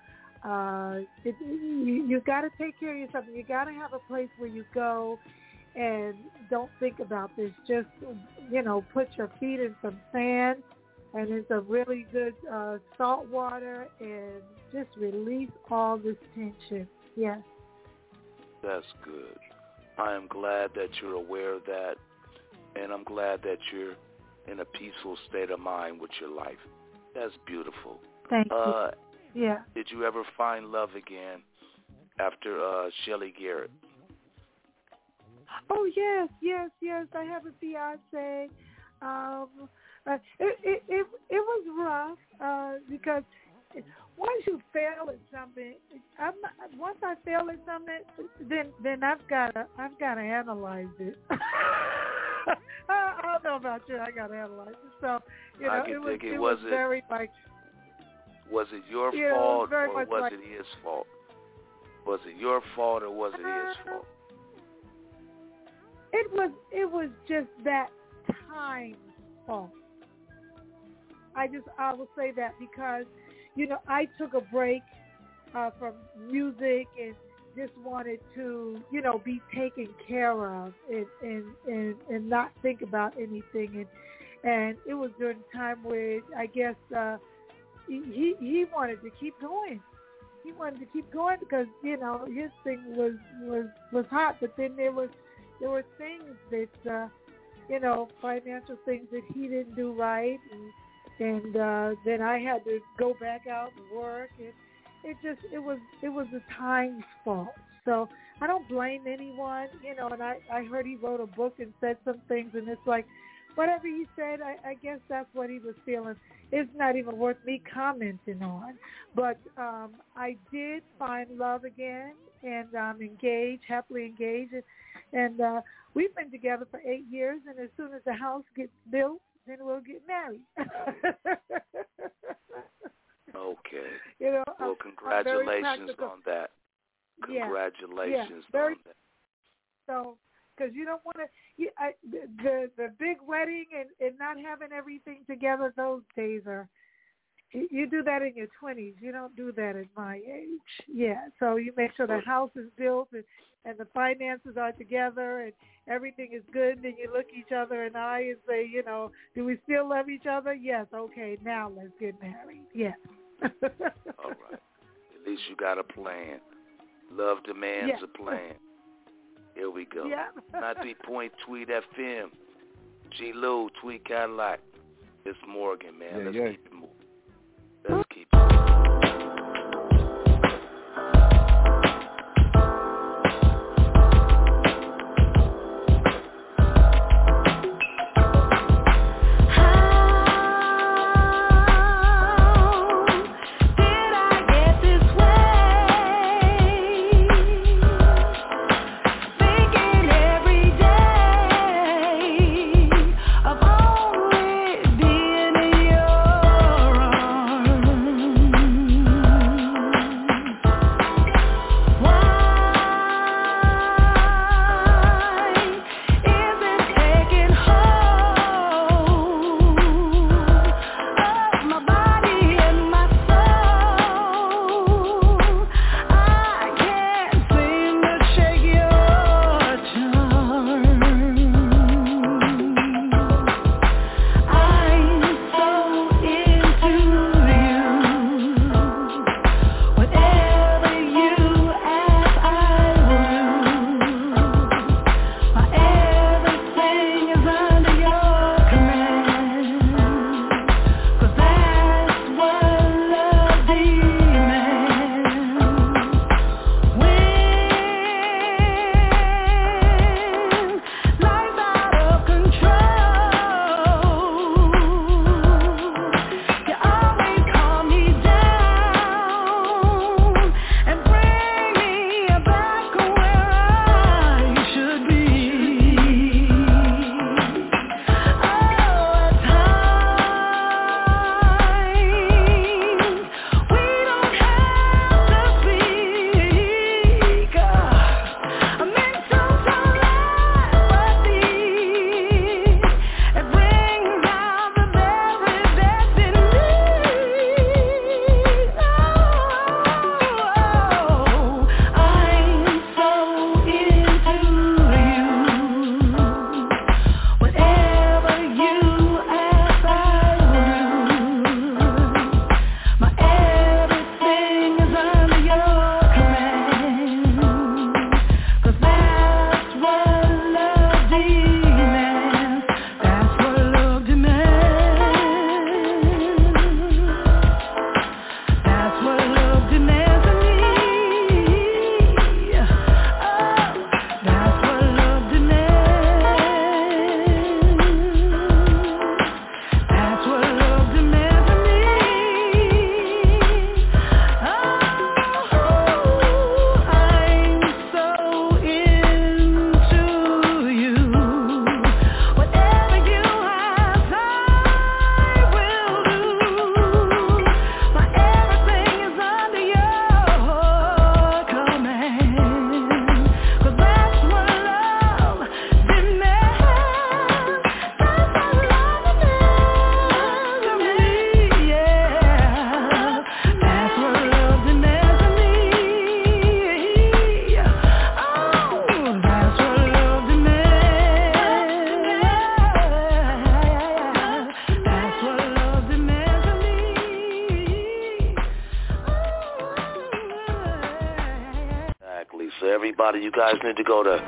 you got to take care of yourself. You got to have a place where you go and don't think about this. Just, you know, put your feet in some sand. And it's a really good salt water, and just release all this tension. Yes. That's good. I am glad that you're aware of that, and I'm glad that you're in a peaceful state of mind with your life. That's beautiful. Thank you. Yeah. Did you ever find love again after Shelly Garrett? Oh, yes. I have a fiance. It was rough because once you fail at something, once I fail at something, then I've got to analyze it. I don't know about you. I got to analyze it. So you know, it was very like. Was it your fault or was it his fault? Was it your fault or was it his fault? It was just that time's fault. I will say that because, you know, I took a break from music and just wanted to, you know, be taken care of and not think about anything. And it was during a time where I guess he wanted to keep going. He wanted to keep going because, you know, his thing was hot. But then there were things that, you know, financial things that he didn't do right. And then I had to go back out and work, and it was a time's fault. So I don't blame anyone, you know, and I heard he wrote a book and said some things, and it's like, whatever he said, I guess that's what he was feeling. It's not even worth me commenting on. But I did find love again, and I'm engaged, happily engaged. And we've been together for 8 years, and as soon as the house gets built, then we'll get married. Okay. You know, well, congratulations on that. Congratulations on that. So, because you don't want to, the big wedding and not having everything together, those days are, you do that in your 20s. You don't do that at my age. Yeah, so you make sure the house is built and the finances are together and everything is good, and then you look each other in the eye and say, you know, do we still love each other? Yes, okay, now let's get married. Yes. All right. At least you got a plan. Love demands a plan. Here we go. Yeah. 93 Tweet FM. G. Lou, Tweet Cadillac. It's Morgan, man. Let's keep it moving. Let's keep it moving. Everybody, you guys need to go to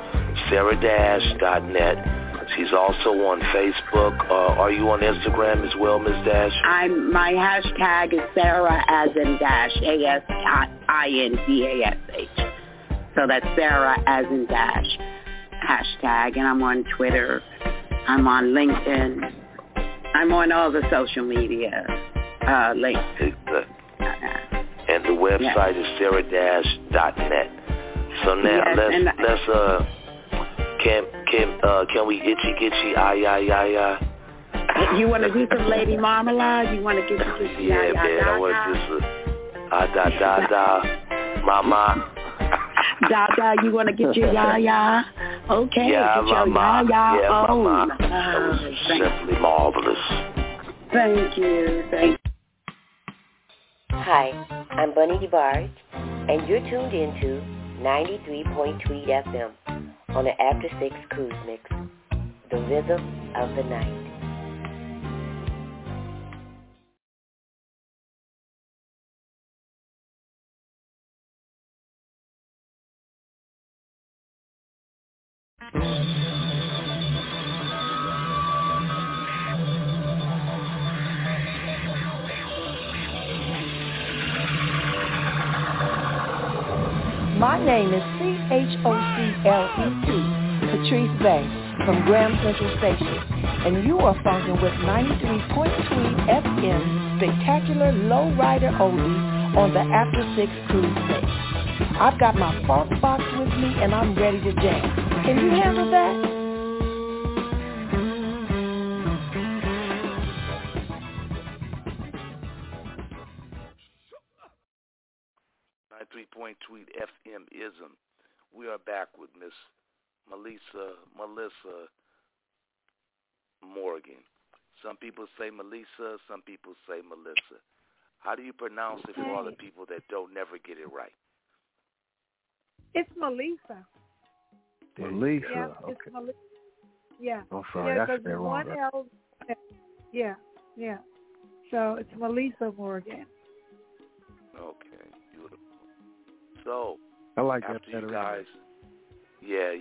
sarahdash.net. She's also on Facebook. Are you on Instagram as well, Ms. Dash? My hashtag is Sarah as in dash, ASINDASH. So that's Sarah as in dash, hashtag, and I'm on Twitter. I'm on LinkedIn. I'm on all the social media links. And the website is sarah-.net. So now can we itchy You want to do some Lady Marmalade? You want to get some yeah, man, I want this mama. Da, you want to get your ya? Okay, yeah, get your mama. Yeah, on. mama. That was simply marvelous. Thank you. Hi, I'm Bunny DeBarge, and you're tuned into 93.3 FM on the After 6 Cruise Mix, the rhythm of the night. My name is CHOCLET, Patrice Bay, from Graham Central Station, and you are funking with 93.3 FM spectacular lowrider oldies on the After 6 Cruise Mix. I've got my funk box with me and I'm ready to jam. Can you handle that? 3.2 FM ism. We are back with Miss Melissa Morgan. Some people say Melissa, some people say Melissa. How do you pronounce it for all the people that don't never get it right? It's Melissa. Melissa. Yeah, okay. It's Melissa. Yeah. I'm sorry, yeah, I said wrong. One L. Yeah. So it's Melissa Morgan. Okay, beautiful. So I like after that you guys, yeah.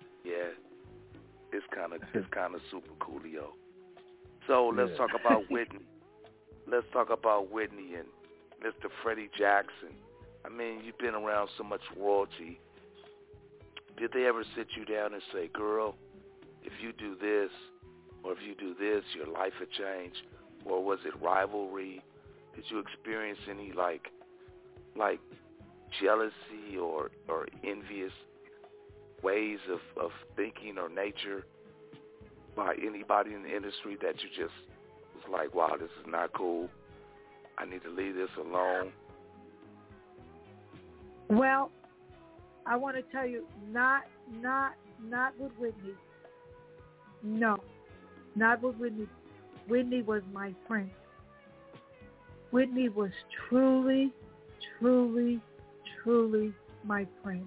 It's kind of super coolio. So let's talk about Whitney. Let's talk about Whitney and Mr. Freddie Jackson. I mean, you've been around so much royalty. Did they ever sit you down and say, girl, if you do this, or if you do this, your life would change? Or was it rivalry? Did you experience any like jealousy or envious ways of thinking or nature by anybody in the industry that you just was like, wow, this is not cool. I need to leave this alone? Well, I want to tell you, not with Whitney. No, not with Whitney. Whitney was my friend. Whitney was truly, truly, truly my friend.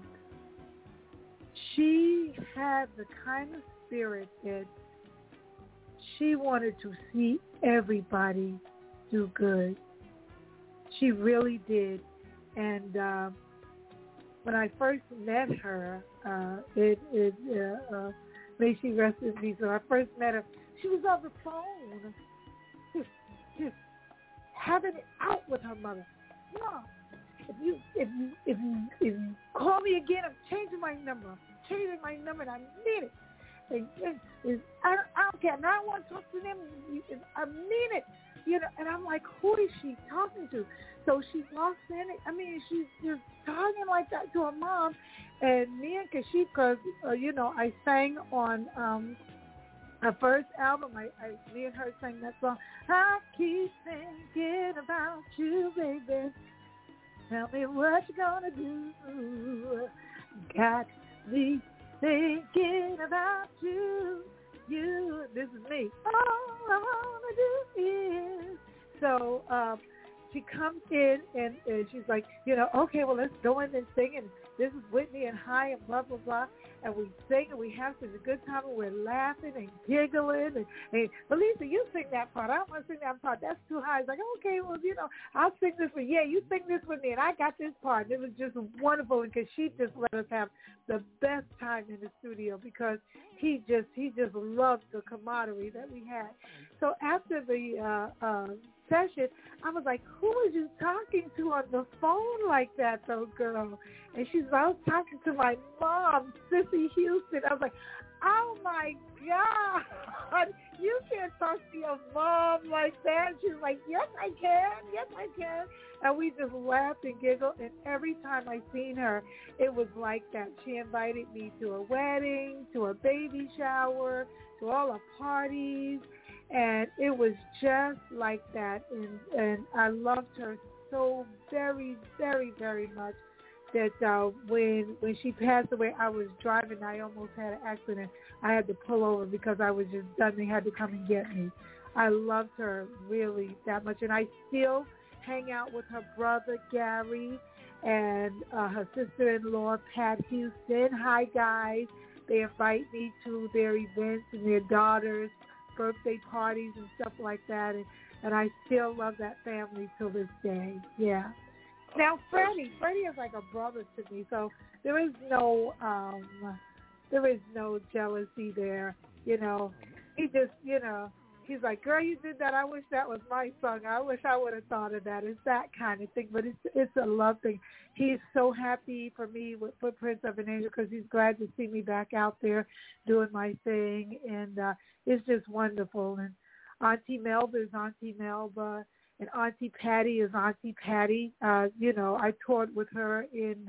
She had the kind of spirit that she wanted to see everybody do good. She really did. And when I first met her, may she rest in peace. When I first met her, she was on the phone, just having it out with her mother. Mom, if you call me again, I'm changing my number. And I mean it. I don't care. Now I want to talk to them. I mean it. And I'm like, who is she talking to? So she walks in. I mean, she's just talking like that to her mom. And me and Kashif, because, I sang on her first album. Me and her sang that song. I keep thinking about you, baby. Tell me what you're going to do. Got me thinking about you. This is me. All I want to do is. So she comes in and she's like, okay, well, let's go in and sing. And this is Whitney and High and blah, blah, blah. And we sing and we have such a good time and we're laughing and giggling. And Melissa, you sing that part. I don't want to sing that part. That's too high. It's like, okay, well, I'll sing this with you. Yeah, you sing this with me. And I got this part. And it was just wonderful because she just let us have the best time in the studio because he just loved the camaraderie that we had. So after the session, I was like, who was you talking to on the phone like that, though, girl? And she's like, I was talking to my mom, Sissy Houston. I was like, oh, my God, you can't talk to your mom like that. She was like, yes, I can. And we just laughed and giggled, and every time I seen her, it was like that. She invited me to a wedding, to a baby shower, to all the parties, and it was just like that. And I loved her so very, very, very much that when she passed away, I was driving. I almost had an accident. I had to pull over because I was just done. They had to come and get me. I loved her really that much, and I still hang out with her brother, Gary, and her sister-in-law, Pat Houston. Hi, guys. They invite me to their events and their daughters' birthday parties and stuff like that, and I still love that family till this day. Yeah. Now, Freddie is like a brother to me, so there is no jealousy there. You know, he just, he's like, girl, you did that. I wish that was my song. I wish I would have thought of that. It's that kind of thing, but it's a love thing. He's so happy for me with Footprints of an Angel because he's glad to see me back out there doing my thing, and it's just wonderful. And Auntie Melba is Auntie Melba, and Auntie Patty is Auntie Patty. I toured with her in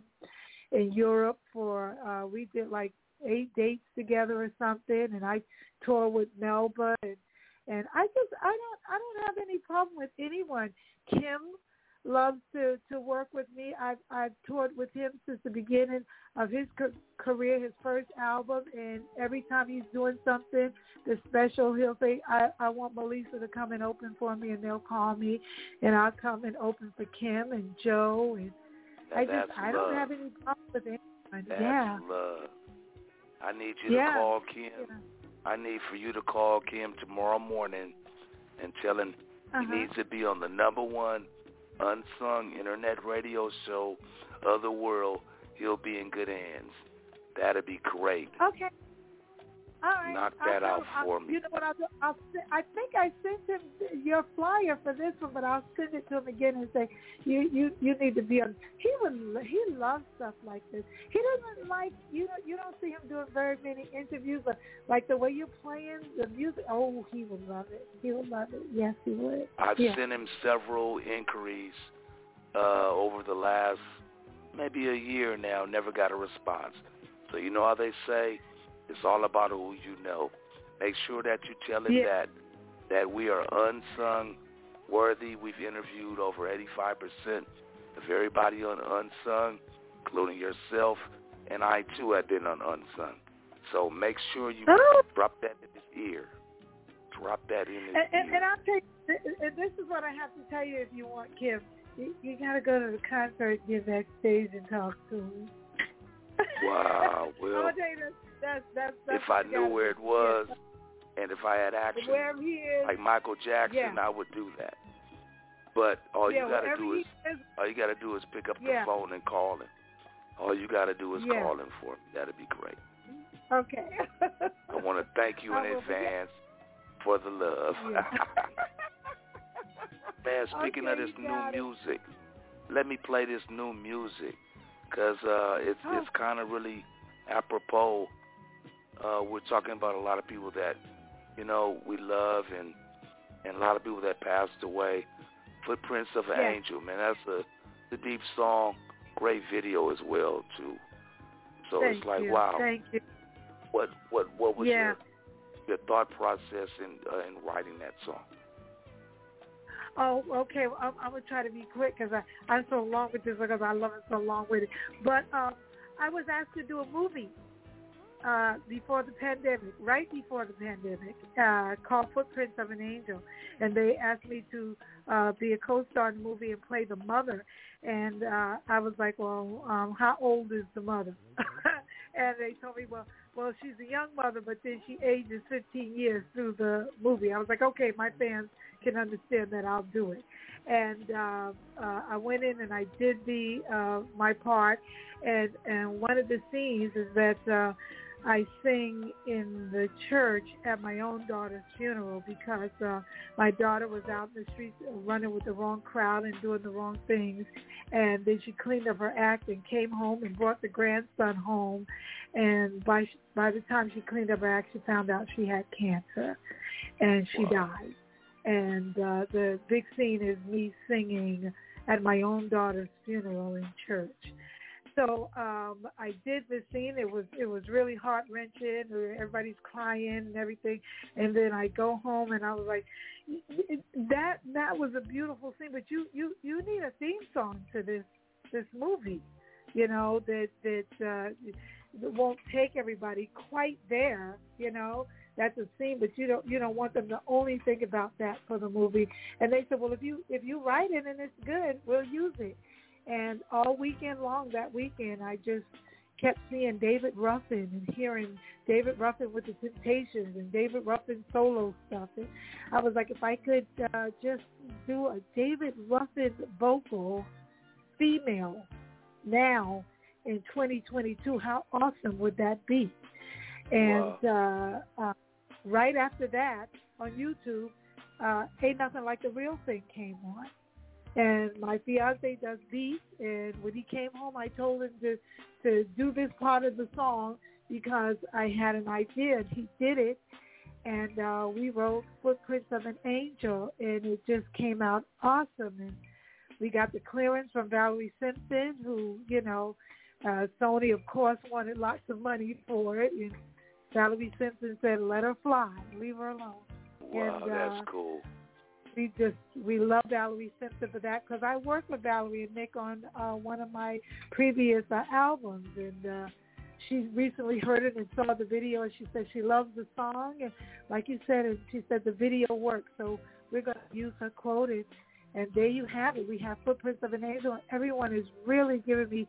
Europe for we did like 8 dates together or something, and I toured with Melba, and I don't have any problem with anyone. Kim loves to work with me. I've toured with him since the beginning of his career, his first album, and every time he's doing something that's special, he'll say, I want Melissa to come and open for me, and they'll call me, and I'll come and open for Kim and Joe, and I don't have any problem with anyone. That's love. I need you to call Kim. Yeah. I need for you to call Kim tomorrow morning and tell him he needs to be on the #1 unsung internet radio show of the world. He'll be in good hands. That'd be great. Okay. All right. Knock that out for me. You know what I'll do? I think I sent him your flyer for this one, but I'll send it to him again and say you need to be on. He loves stuff like this. He doesn't like you don't see him doing very many interviews, but like the way you're playing the music. Oh, he would love it. He would love it. Yes, he would. I've sent him several inquiries over the last maybe a year now. Never got a response. So you know how they say. It's all about who you know. Make sure that you tell him that we are unsung worthy. We've interviewed over 85% of everybody on Unsung, including yourself, and I, too, have been on Unsung. So make sure you drop that in his ear. Drop that in his ear. And I'll tell you, and this is what I have to tell you if you want Kim. You got to go to the concert, get backstage, and talk to him. Wow, well, I'll tell you this. That's if I knew where it was, and if I had action, like Michael Jackson, I would do that. But all you gotta do is pick up the phone and call him. All you gotta do is call him for me. That'd be great. Okay. I want to thank you in advance for the love. Man, speaking of this new music, let me play this new music because it's kind of really apropos. We're talking about a lot of people that, we love and a lot of people that passed away. Footprints of an Angel, man, that's a deep song, great video as well, too. So it's like, wow. Thank you. What was your thought process in writing that song? Oh, okay. Well, I'm going to try to be quick because I'm so long with this because I love it so long with it. But I was asked to do a movie before the pandemic, right before the pandemic, called Footprints of an Angel. And they asked me to be a co-star in the movie and play the mother. And I was like, well, how old is the mother? And they told me, well, she's a young mother, but then she ages 15 years through the movie. I was like, okay, my fans can understand that. I'll do it. And I went in and I did my part. And one of the scenes is that I sing in the church at my own daughter's funeral because my daughter was out in the streets running with the wrong crowd and doing the wrong things. And then she cleaned up her act and came home and brought the grandson home. And by the time she cleaned up her act, she found out she had cancer, and she died. And the big scene is me singing at my own daughter's funeral in church. So I did this scene. It was really heart-wrenching. Everybody's crying and everything. And then I go home and I was like, that was a beautiful scene. But you need a theme song to this movie, you know, that won't take everybody quite there, you know. That's a scene, but you don't want them to only think about that for the movie. And they said, well, if you write it and it's good, we'll use it. And all weekend long that weekend, I just kept seeing David Ruffin and hearing David Ruffin with the Temptations and David Ruffin solo stuff. And I was like, if I could just do a David Ruffin vocal female now in 2022, how awesome would that be? And right after that, on YouTube, Ain't Nothing Like the Real Thing came on. And my fiance does beats, and when he came home, I told him to do this part of the song because I had an idea, and he did it. And we wrote Footprints of an Angel, and it just came out awesome. And we got the clearance from Valerie Simpson, who, you know, Sony, of course, wanted lots of money for it. And Valerie Simpson said, let her fly, leave her alone. Wow, and, that's cool. We love Valerie Simpson for that because I worked with Valerie and Nick on one of my previous albums, and she recently heard it and saw the video, and she said she loves the song, and like you said, and she said the video works, so we're going to use her quote, and there you have it. We have Footprints of an Angel, and everyone is really giving me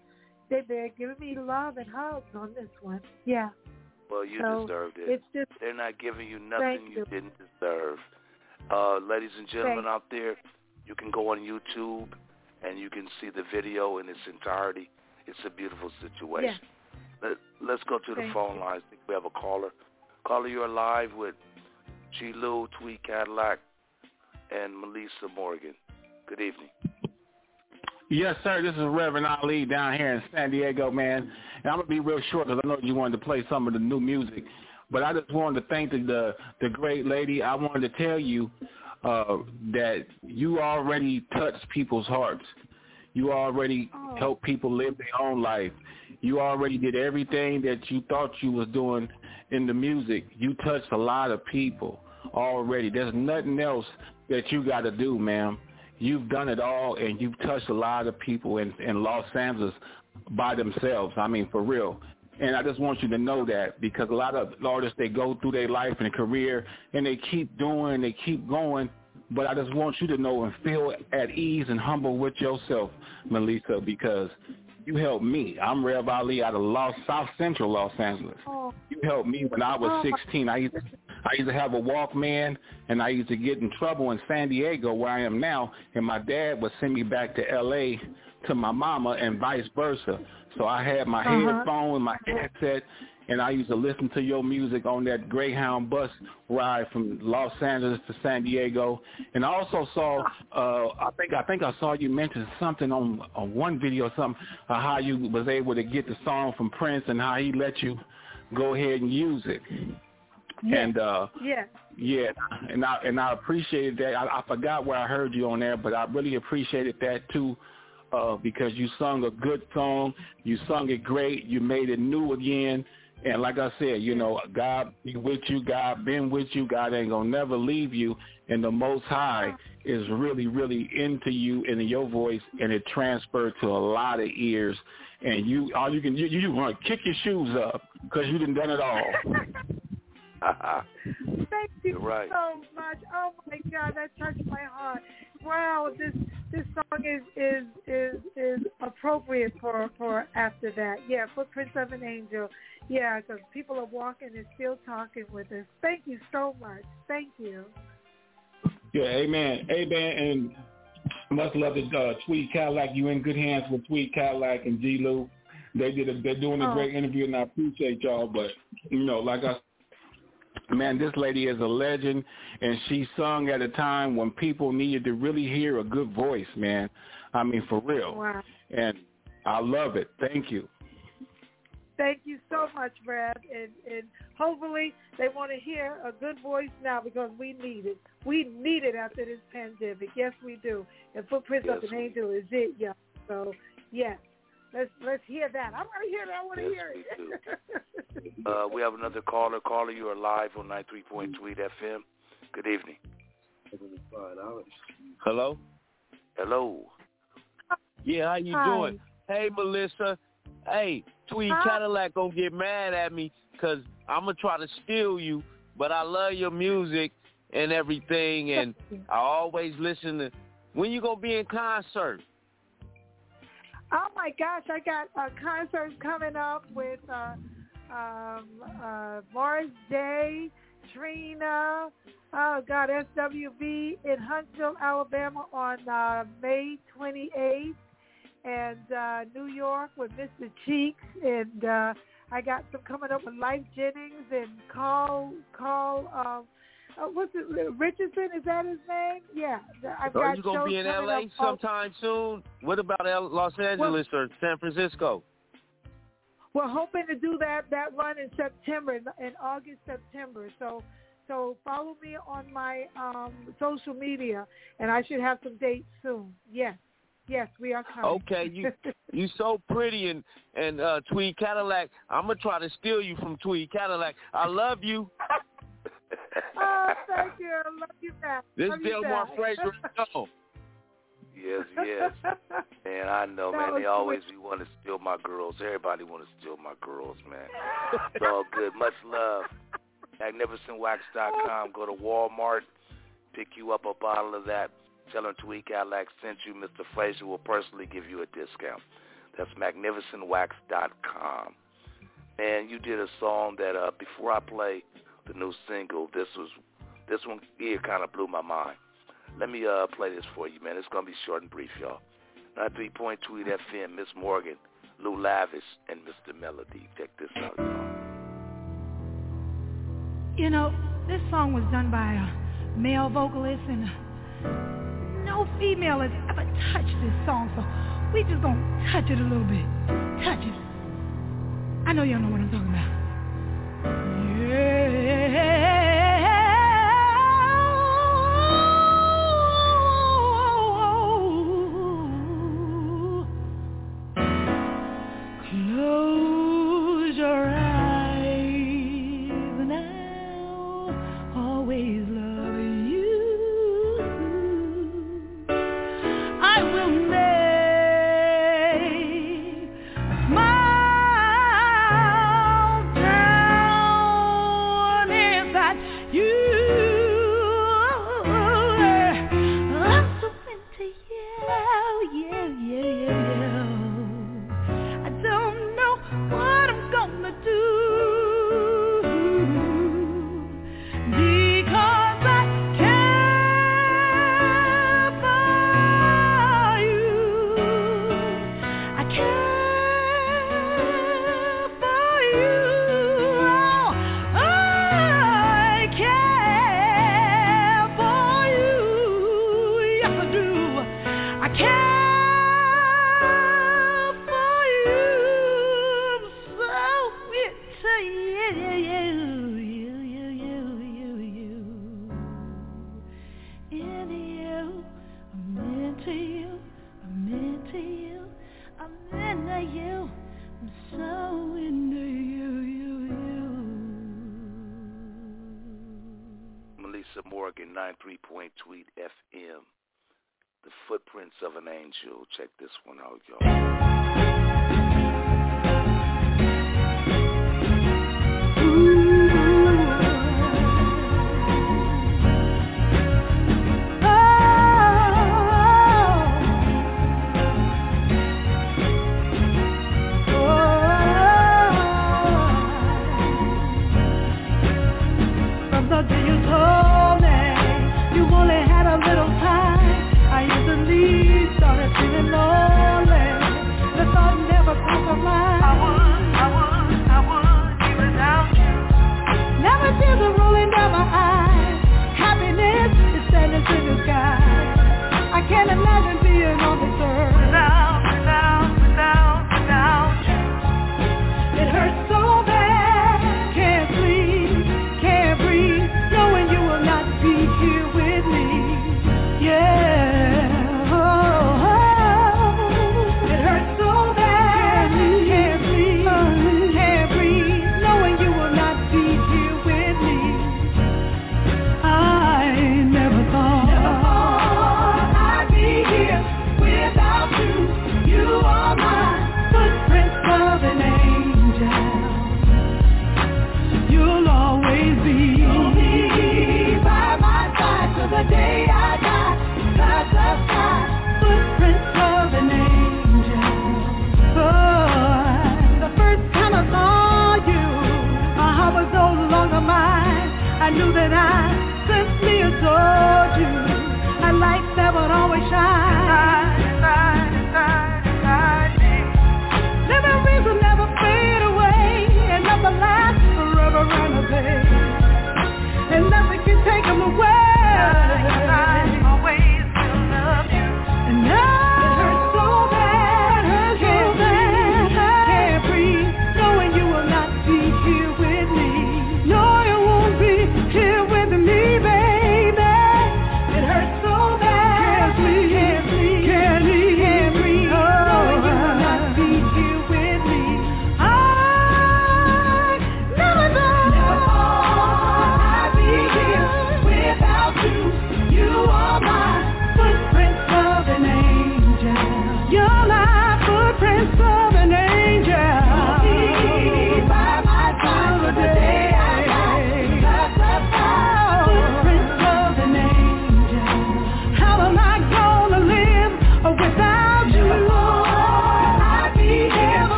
love and hugs on this one. Yeah. Well, you deserved it. It's just, they're not giving you nothing you didn't deserve. Ladies and gentlemen out there, you can go on YouTube and you can see the video in its entirety. It's a beautiful situation. Yeah. Let's go to the phone lines. I think we have a caller. Caller, you're live with G. Lou, Tweed Cadillac, and Melissa Morgan. Good evening. Yes, sir. This is Reverend Ali down here in San Diego, man. And I'm going to be real short because I know you wanted to play some of the new music. But I just wanted to thank the great lady. I wanted to tell you that you already touched people's hearts. You already helped people live their own life. You already did everything that you thought you was doing in the music. You touched a lot of people already. There's nothing else that you got to do, ma'am. You've done it all, and you've touched a lot of people in Los Angeles by themselves. I mean, for real. And I just want you to know that because a lot of artists, they go through their life and career, and they keep doing, they keep going. But I just want you to know and feel at ease and humble with yourself, Melissa, because you helped me. I'm Rev Ali out of South Central Los Angeles. You helped me when I was 16. I used to have a Walkman, and I used to get in trouble in San Diego, where I am now, and my dad would send me back to L.A. to my mama and vice versa. So I had my headphone, my headset, and I used to listen to your music on that Greyhound bus ride from Los Angeles to San Diego. And I also saw, I think I saw you mention something on one video or something, how you was able to get the song from Prince and how he let you go ahead and use it. And and I appreciated that. I forgot where I heard you on there, but I really appreciated that too. Because you sung a good song, you sung it great, you made it new again, and like I said, you know, God be with you, God been with you, God ain't gonna never leave you, and the Most High is really, really into you and in your voice, and it transferred to a lot of ears, and you want to kick your shoes up because you done it all. Thank you so much. Oh my God, that touched my heart. Wow, this song is appropriate for after that. Yeah, Footprints of an Angel. Yeah, because people are walking and still talking with us. Thank you so much. Thank you. Yeah, amen. Amen. And much love to Tweed Cadillac. You in good hands with Tweed Cadillac and G. Lou. They're doing a great interview, and I appreciate y'all. But You know, like man, this lady is a legend, and she sung at a time when people needed to really hear a good voice, man. I mean, for real. Wow. And I love it. Thank you. Thank you so much, Brad. And hopefully they want to hear a good voice now because we need it. We need it after this pandemic. Yes, we do. And Footprints of an Angel is it, yeah. So, yes. Let's hear that. I want to hear that. I want to hear it. We have another caller. Caller, you are live on 93.3 FM. Good evening. Hello? Hello. Yeah, how you doing? Hey, Melissa. Hey, Tweed Cadillac gonna get mad at me because I'm going to try to steal you, but I love your music and everything, and I always listen to... When you going to be in concert? Oh, my gosh, I got concerts coming up with Morris Day, Trina, SWV in Huntsville, Alabama on May 28th, and New York with Mr. Cheeks, and I got some coming up with Life Jennings and Carl what's it, Richardson, is that his name? Yeah. Are you going to be in L.A. sometime soon? What about Los Angeles or San Francisco? We're hoping to do that run in September, in August, September. So follow me on my social media, and I should have some dates soon. Yes, we are coming. Okay, you so pretty, and Tweed Cadillac, I'm going to try to steal you from Tweed Cadillac. I love you. Oh, thank you. I love you back. This is Delmar Fraser. Yes. Man, I know, man. They always want to steal my girls. Everybody want to steal my girls, man. It's all good. Much love. MagnificentWax.com. Go to Walmart. Pick you up a bottle of that. Tell them Tweed Cadillac sent you. Mr. Fraser will personally give you a discount. That's MagnificentWax.com. Man, you did a song that before I play the new single, this one here kind of blew my mind. Let me play this for you, man. It's going to be short and brief, y'all. 93.2 FM, Miss Morgan, Lou Lavish, and Mr. Melody. Check this out, y'all. You know, this song was done by a male vocalist, and no female has ever touched this song, so we just gonna touch it a little bit. Touch it. I know y'all know what I'm talking about. Yeah. Close your eyes now. Always love you. I will make a smile down inside you. I'm so into you, yeah. I don't know what I'm gonna do, because I care for you. I care for you. I care for you. Yes, I do. I care for you. I'm so into you. Into you. I'm into you. I'm into you. I'm into you. I'm so into you. Melissa Morgan, 93.2 FM. The Footprints of an Angel. Check this one out, y'all. From the day you told me you only had a little time, I instantly started feeling lonely. The thought never crossed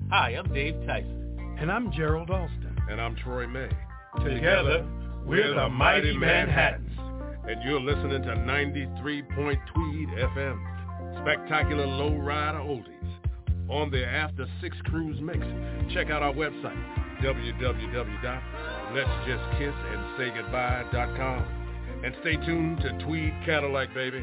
Hi, I'm Dave Tyson. And I'm Gerald Alston. And I'm Troy May. Together, we're the Mighty Manhattans. And you're listening to 93 Point Tweed FM. Spectacular lowrider oldies on the After 6 Cruise Mix. Check out our website, www.letsjustkissandsaygoodbye.com. And stay tuned to Tweed Cadillac, baby.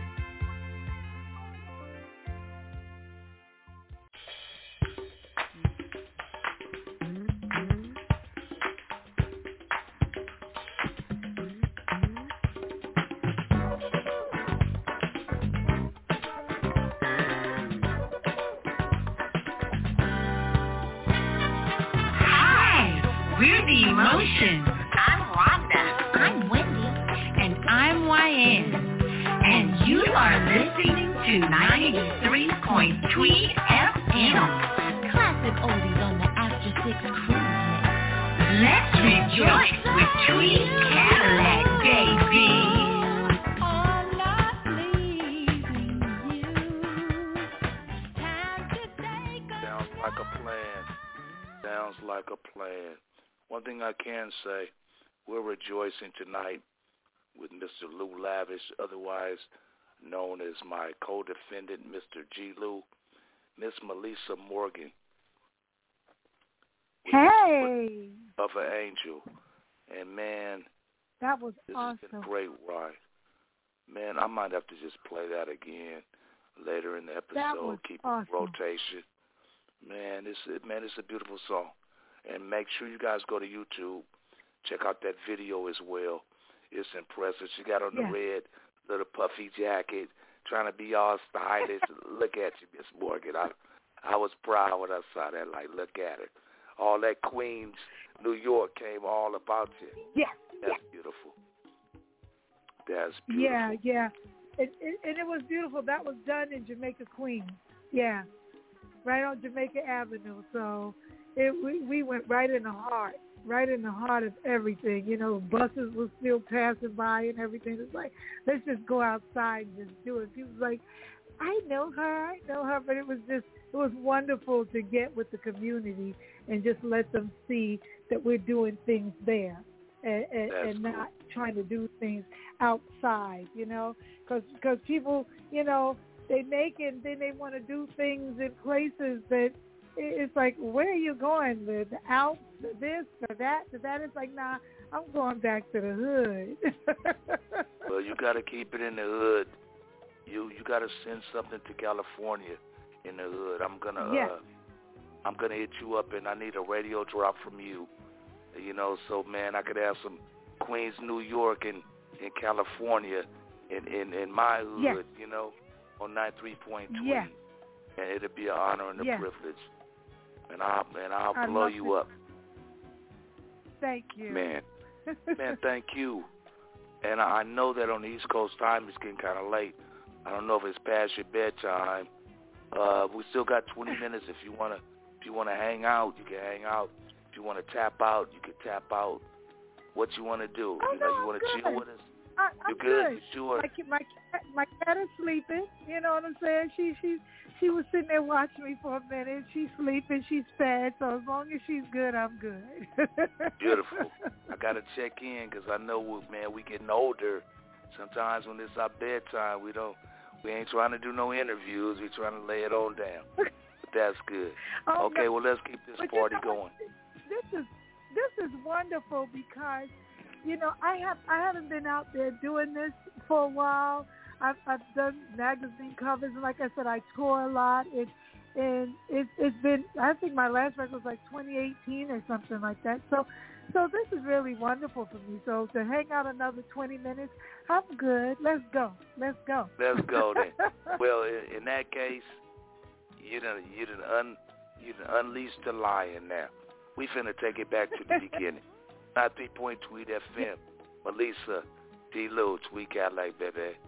Say we're rejoicing tonight with Mr. Lou Lavish, otherwise known as my co-defendant, Mr. G. Lou, Miss Melissa Morgan. Hey! Of an Angel. And man, that was this awesome. Has been a great ride. Man, I might have to just play that again later in the episode. That was Keep awesome. Rotation. Man, it's a beautiful song. And make sure you guys go to YouTube. Check out that video as well. It's impressive. She got on the red little puffy jacket, trying to be all stylish. Look at you, Miss Morgan. I was proud when I saw that. Like, look at her. All that Queens, New York came all about you. Yeah. That's beautiful. That's beautiful. Yeah. And it was beautiful. That was done in Jamaica, Queens. Yeah. Right on Jamaica Avenue. So we went right in the heart of everything. You know, buses were still passing by and everything. It's like, let's just go outside and just do it. She was like, I know her, but it was wonderful to get with the community and just let them see that we're doing things there and not trying to do things outside, you know, because people, you know, they make it and then they want to do things in places that it's like, where are you going? The Alps, this, or that, to that? It's like, nah, I'm going back to the hood. Well, you got to keep it in the hood. You got to send something to California in the hood. I'm gonna hit you up, and I need a radio drop from you. You know, so man, I could have some Queens, New York, and in California, in my hood. You know, on 93.3. And it'll be an honor and a privilege. And I'll blow you up. Thank you. Man, thank you. And I know that on the East Coast time it's getting kind of late. I don't know if it's past your bedtime. We still got 20 minutes. If you wanna hang out, you can hang out. If you wanna tap out, you can tap out. What you wanna do? Oh, you wanna chill with us? I'm good. You sure? My cat is sleeping. You know what I'm saying? She was sitting there watching me for a minute. She's sleeping. She's fed. So as long as she's good, I'm good. Beautiful. I gotta check in because I know, man, we getting older. Sometimes when it's our bedtime, we ain't trying to do no interviews. We're trying to lay it on down. But that's good. Okay, well, let's keep this party going. This is wonderful because, you know, I haven't been out there doing this for a while. I've done magazine covers, and like I said, I tour a lot. It's been, I think my last record was like 2018 or something like that. So this is really wonderful for me. So to hang out another 20 minutes, I'm good. Let's go. Let's go then. Well, in that case, you done unleashed the lion now. We finna take it back to the beginning. 93 Tweed FM. Melissa, D. Lou, Tweed Cadillac, baby.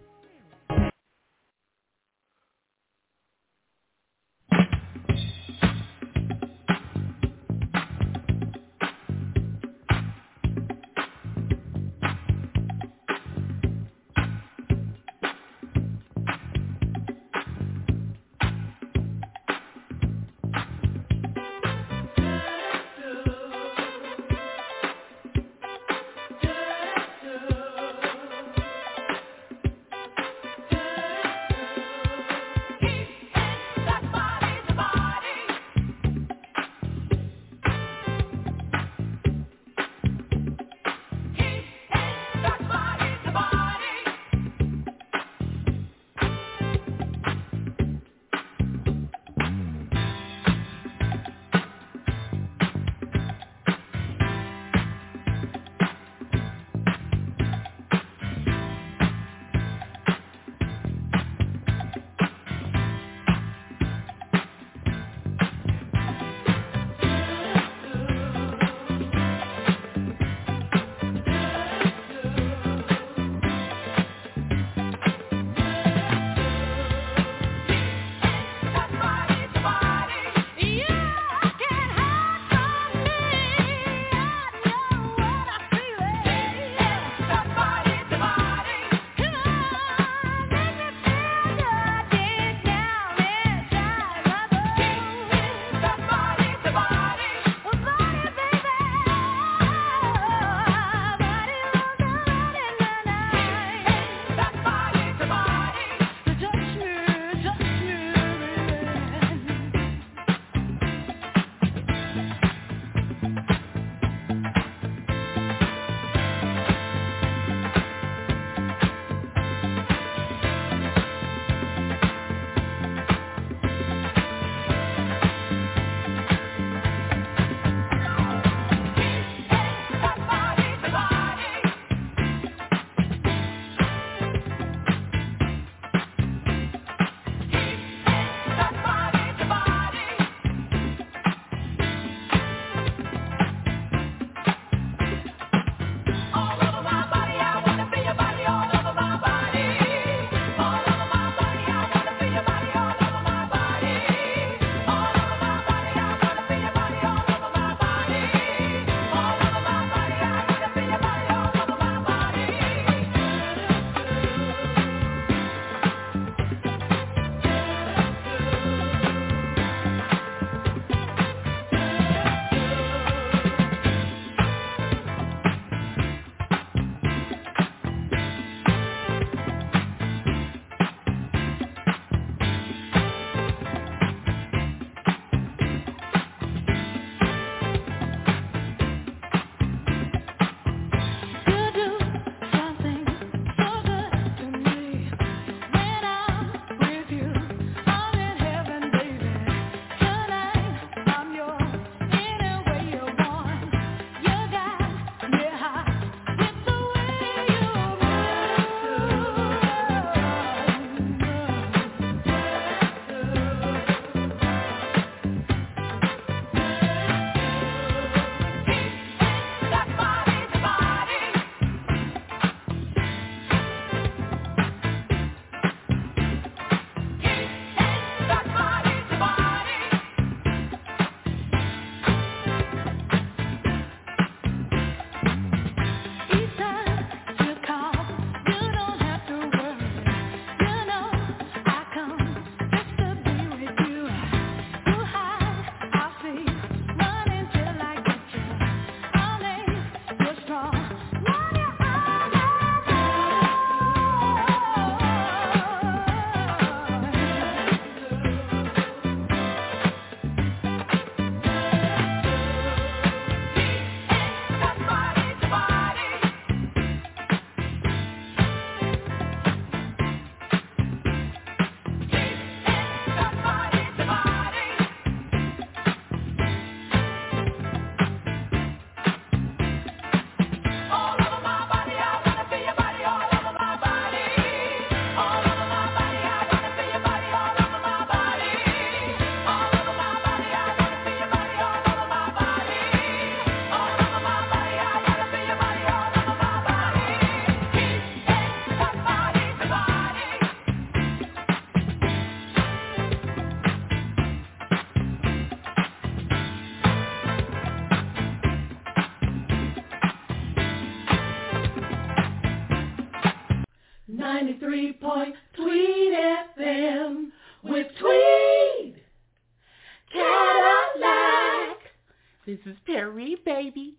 is Perry, baby.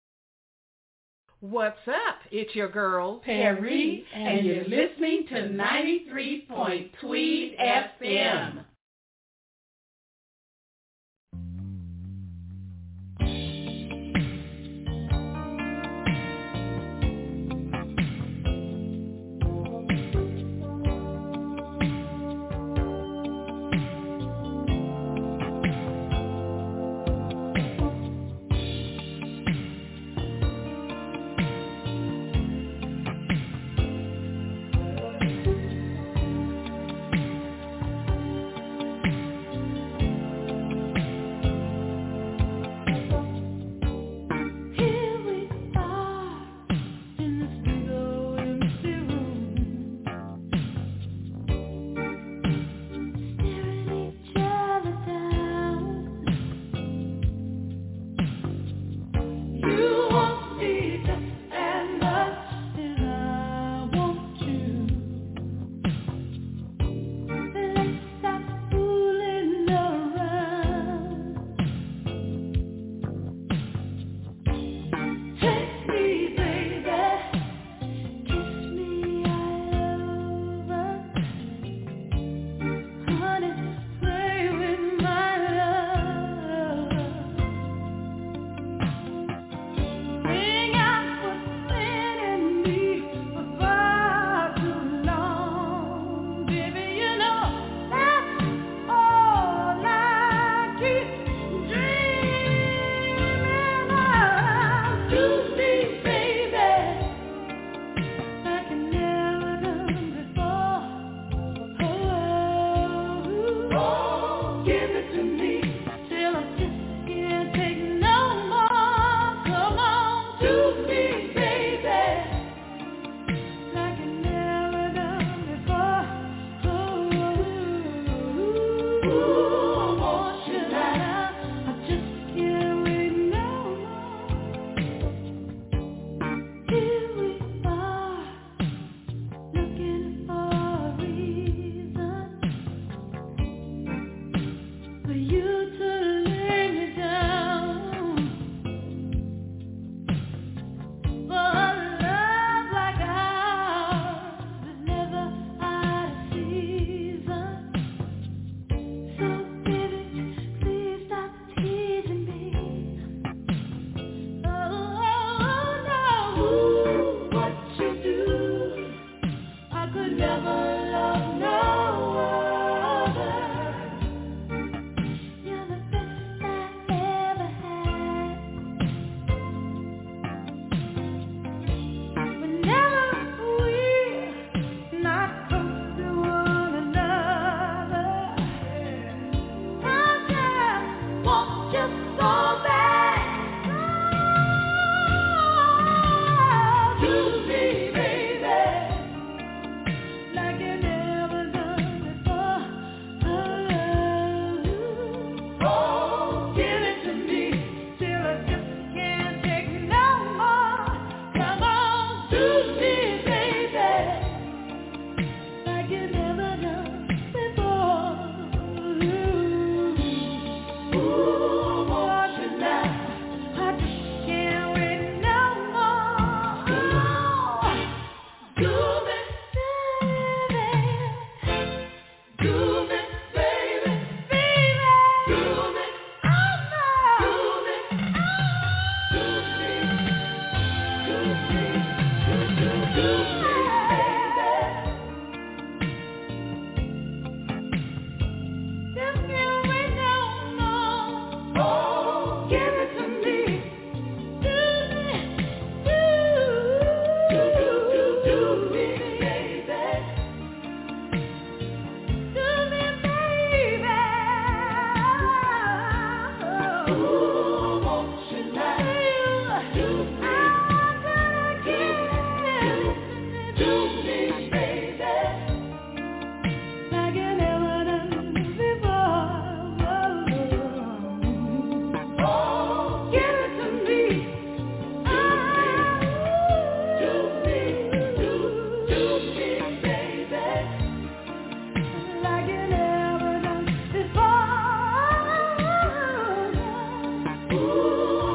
What's up? It's your girl, Perry, and you're listening to 93. Tweed FM. Ooh.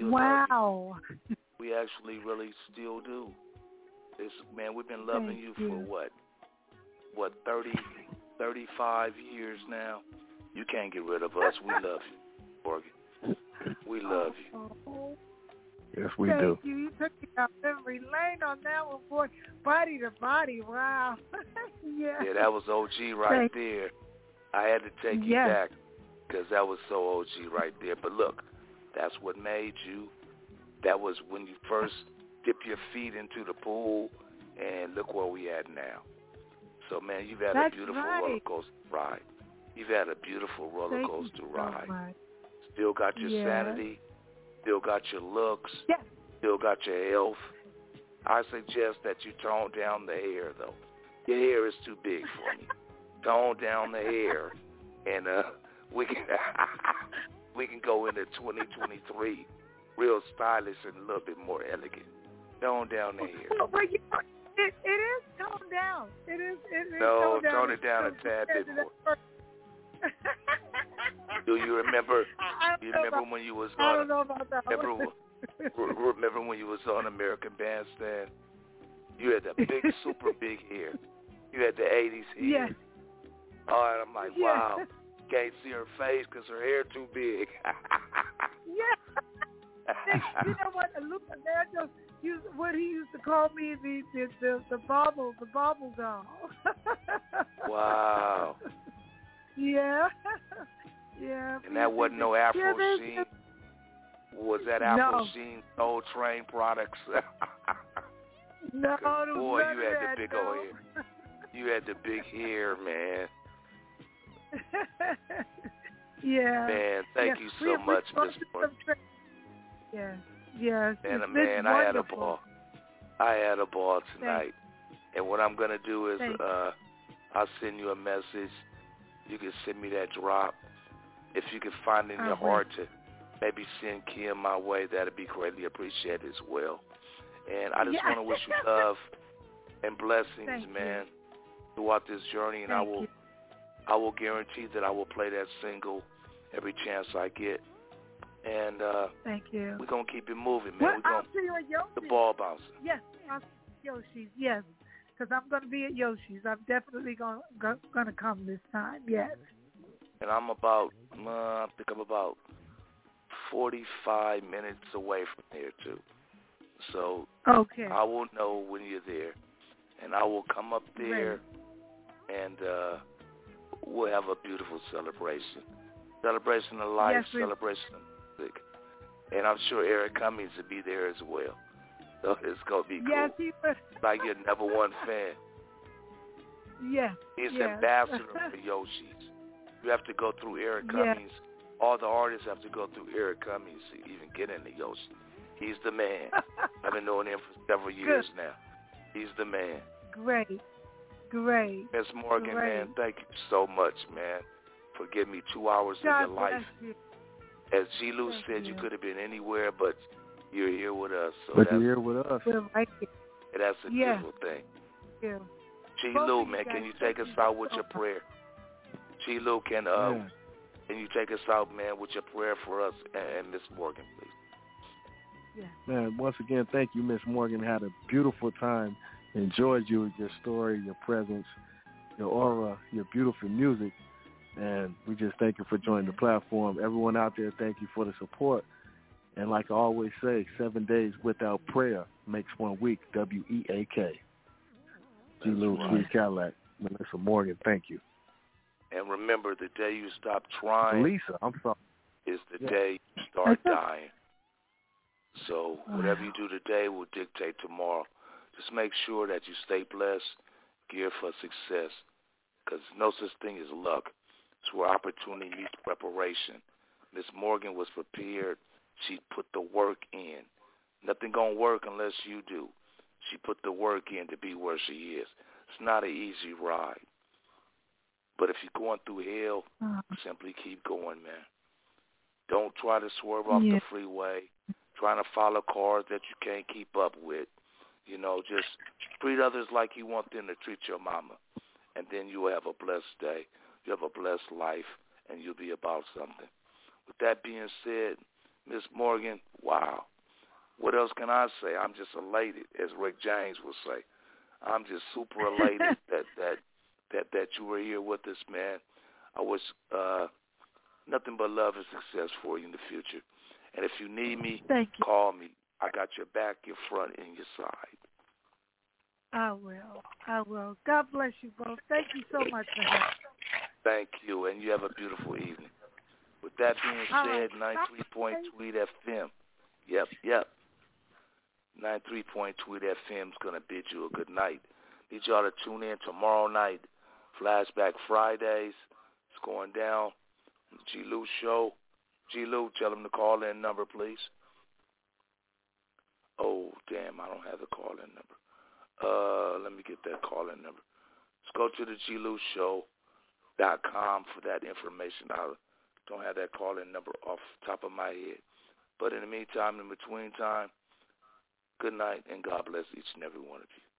Wow. We actually really still do. Man, we've been loving you for what, 30, 35 years now? You can't get rid of us. We love you, Morgan. We love you. Yes, we do. Thank you. You took me down memory lane on that one, boy. Body to body. Wow. Yeah, that was OG right there. I had to take you back because that was so OG right there. But look, that's what made you. That was when you first dipped your feet into the pool, and look where we at now. So, man, you've had a beautiful roller coaster ride. You've had a beautiful roller coaster ride. Still got your sanity. Still got your looks. Still got your health. I suggest that you tone down the hair, though. Your hair is too big for me. Tone down the hair, and we can go into 2023 real stylish and a little bit more elegant. Tone down the hair. Well, it is toned down. It is no, toned down. Tone it down a tad bit more. Do you remember? When you was on? I don't know about that. Remember when you was on American Bandstand? You had the big, super big hair. You had the 80s hair. Yes. Oh, and I'm like, wow, can't see her face because her hair too big. You know what? Luke Evangelho what he used to call me the bobble doll. Wow. Yeah. Yeah. And that wasn't no Afro Sheen. Was that Afro Sheen Soul Train products? No, boy, you had the big old hair. You had the big hair, man. Yeah. Man, thank you so much, Miss Morgan. Yeah. And man, I had a ball. I had a ball tonight. And what I'm gonna do is I'll send you a message. You can send me that drop. If you can find it in your heart to maybe send Kim my way, that'd be greatly appreciated as well. And I just want to wish you love and blessings, man, throughout this journey. And I will guarantee that I will play that single every chance I get. And thank you. We're gonna keep it moving, man. I'll see you at Yoshi's. The ball bouncing. Yes, I'll see you at Yoshi's. Yes, because I'm gonna be at Yoshi's. I'm definitely gonna come this time. Yes. And I'm I think I'm about 45 minutes away from there too. So I will know when you're there, and I will come up there, and we'll have a beautiful celebration of life, celebration of music, and I'm sure Eric Cummings will be there as well. So it's gonna be cool. Yes, he was. Like your number one fan. Yes. He's ambassador for Yoshi's. You have to go through Eric Cummings. All the artists have to go through Eric Cummings to even get into Yoshi. He's the man. I've been knowing him for several years now. He's the man. Great. Miss Morgan, man, thank you so much, man, for giving me 2 hours of your life. You. As G. Lou said, you could have been anywhere, but you're here with us. So but you're here with us. That's a beautiful thing. Yeah. G. Lou, man, can you take us out with your prayer? G. Lou, can you take us out, man, with your prayer for us and Miss Morgan, please? Yeah. Man, once again, thank you, Miss Morgan. Had a beautiful time. Enjoyed you, your story, your presence, your aura, your beautiful music. And we just thank you for joining the platform. Everyone out there, thank you for the support. And like I always say, 7 days without prayer makes 1 week, WEAK. G. Lou, Sweet Cadillac, Melissa Morgan, thank you. And remember, the day you stop trying is the day you start dying. So whatever you do today will dictate tomorrow. Just make sure that you stay blessed, geared for success, because no such thing as luck. It's where opportunity meets preparation. Miss Morgan was prepared. She put the work in. Nothing going to work unless you do. She put the work in to be where she is. It's not an easy ride. But if you're going through hell, simply keep going, man. Don't try to swerve off the freeway, trying to follow cars that you can't keep up with. You know, just treat others like you want them to treat your mama. And then you will have a blessed day. You have a blessed life, and you'll be about something. With that being said, Miss Morgan, wow. What else can I say? I'm just elated, as Rick James would say. I'm just super elated that you were here with us, man. I wish nothing but love and success for you in the future. And if you need me, call me. I got your back, your front, and your side. I will. God bless you both. Thank you so much for that. Thank you, and you have a beautiful evening. With that being said, 93.2 FM. Yep. 93.2 FM is going to bid you a good night. Need y'all to tune in tomorrow night. Flashback Fridays. It's going down. G. Lou Show. G. Lou, tell them the call-in number, please. Oh, damn, I don't have the call-in number. Let me get that call-in number. Let's go to the GLouShow.com for that information. I don't have that call-in number off the top of my head. But in the meantime, in between time, good night, and God bless each and every one of you.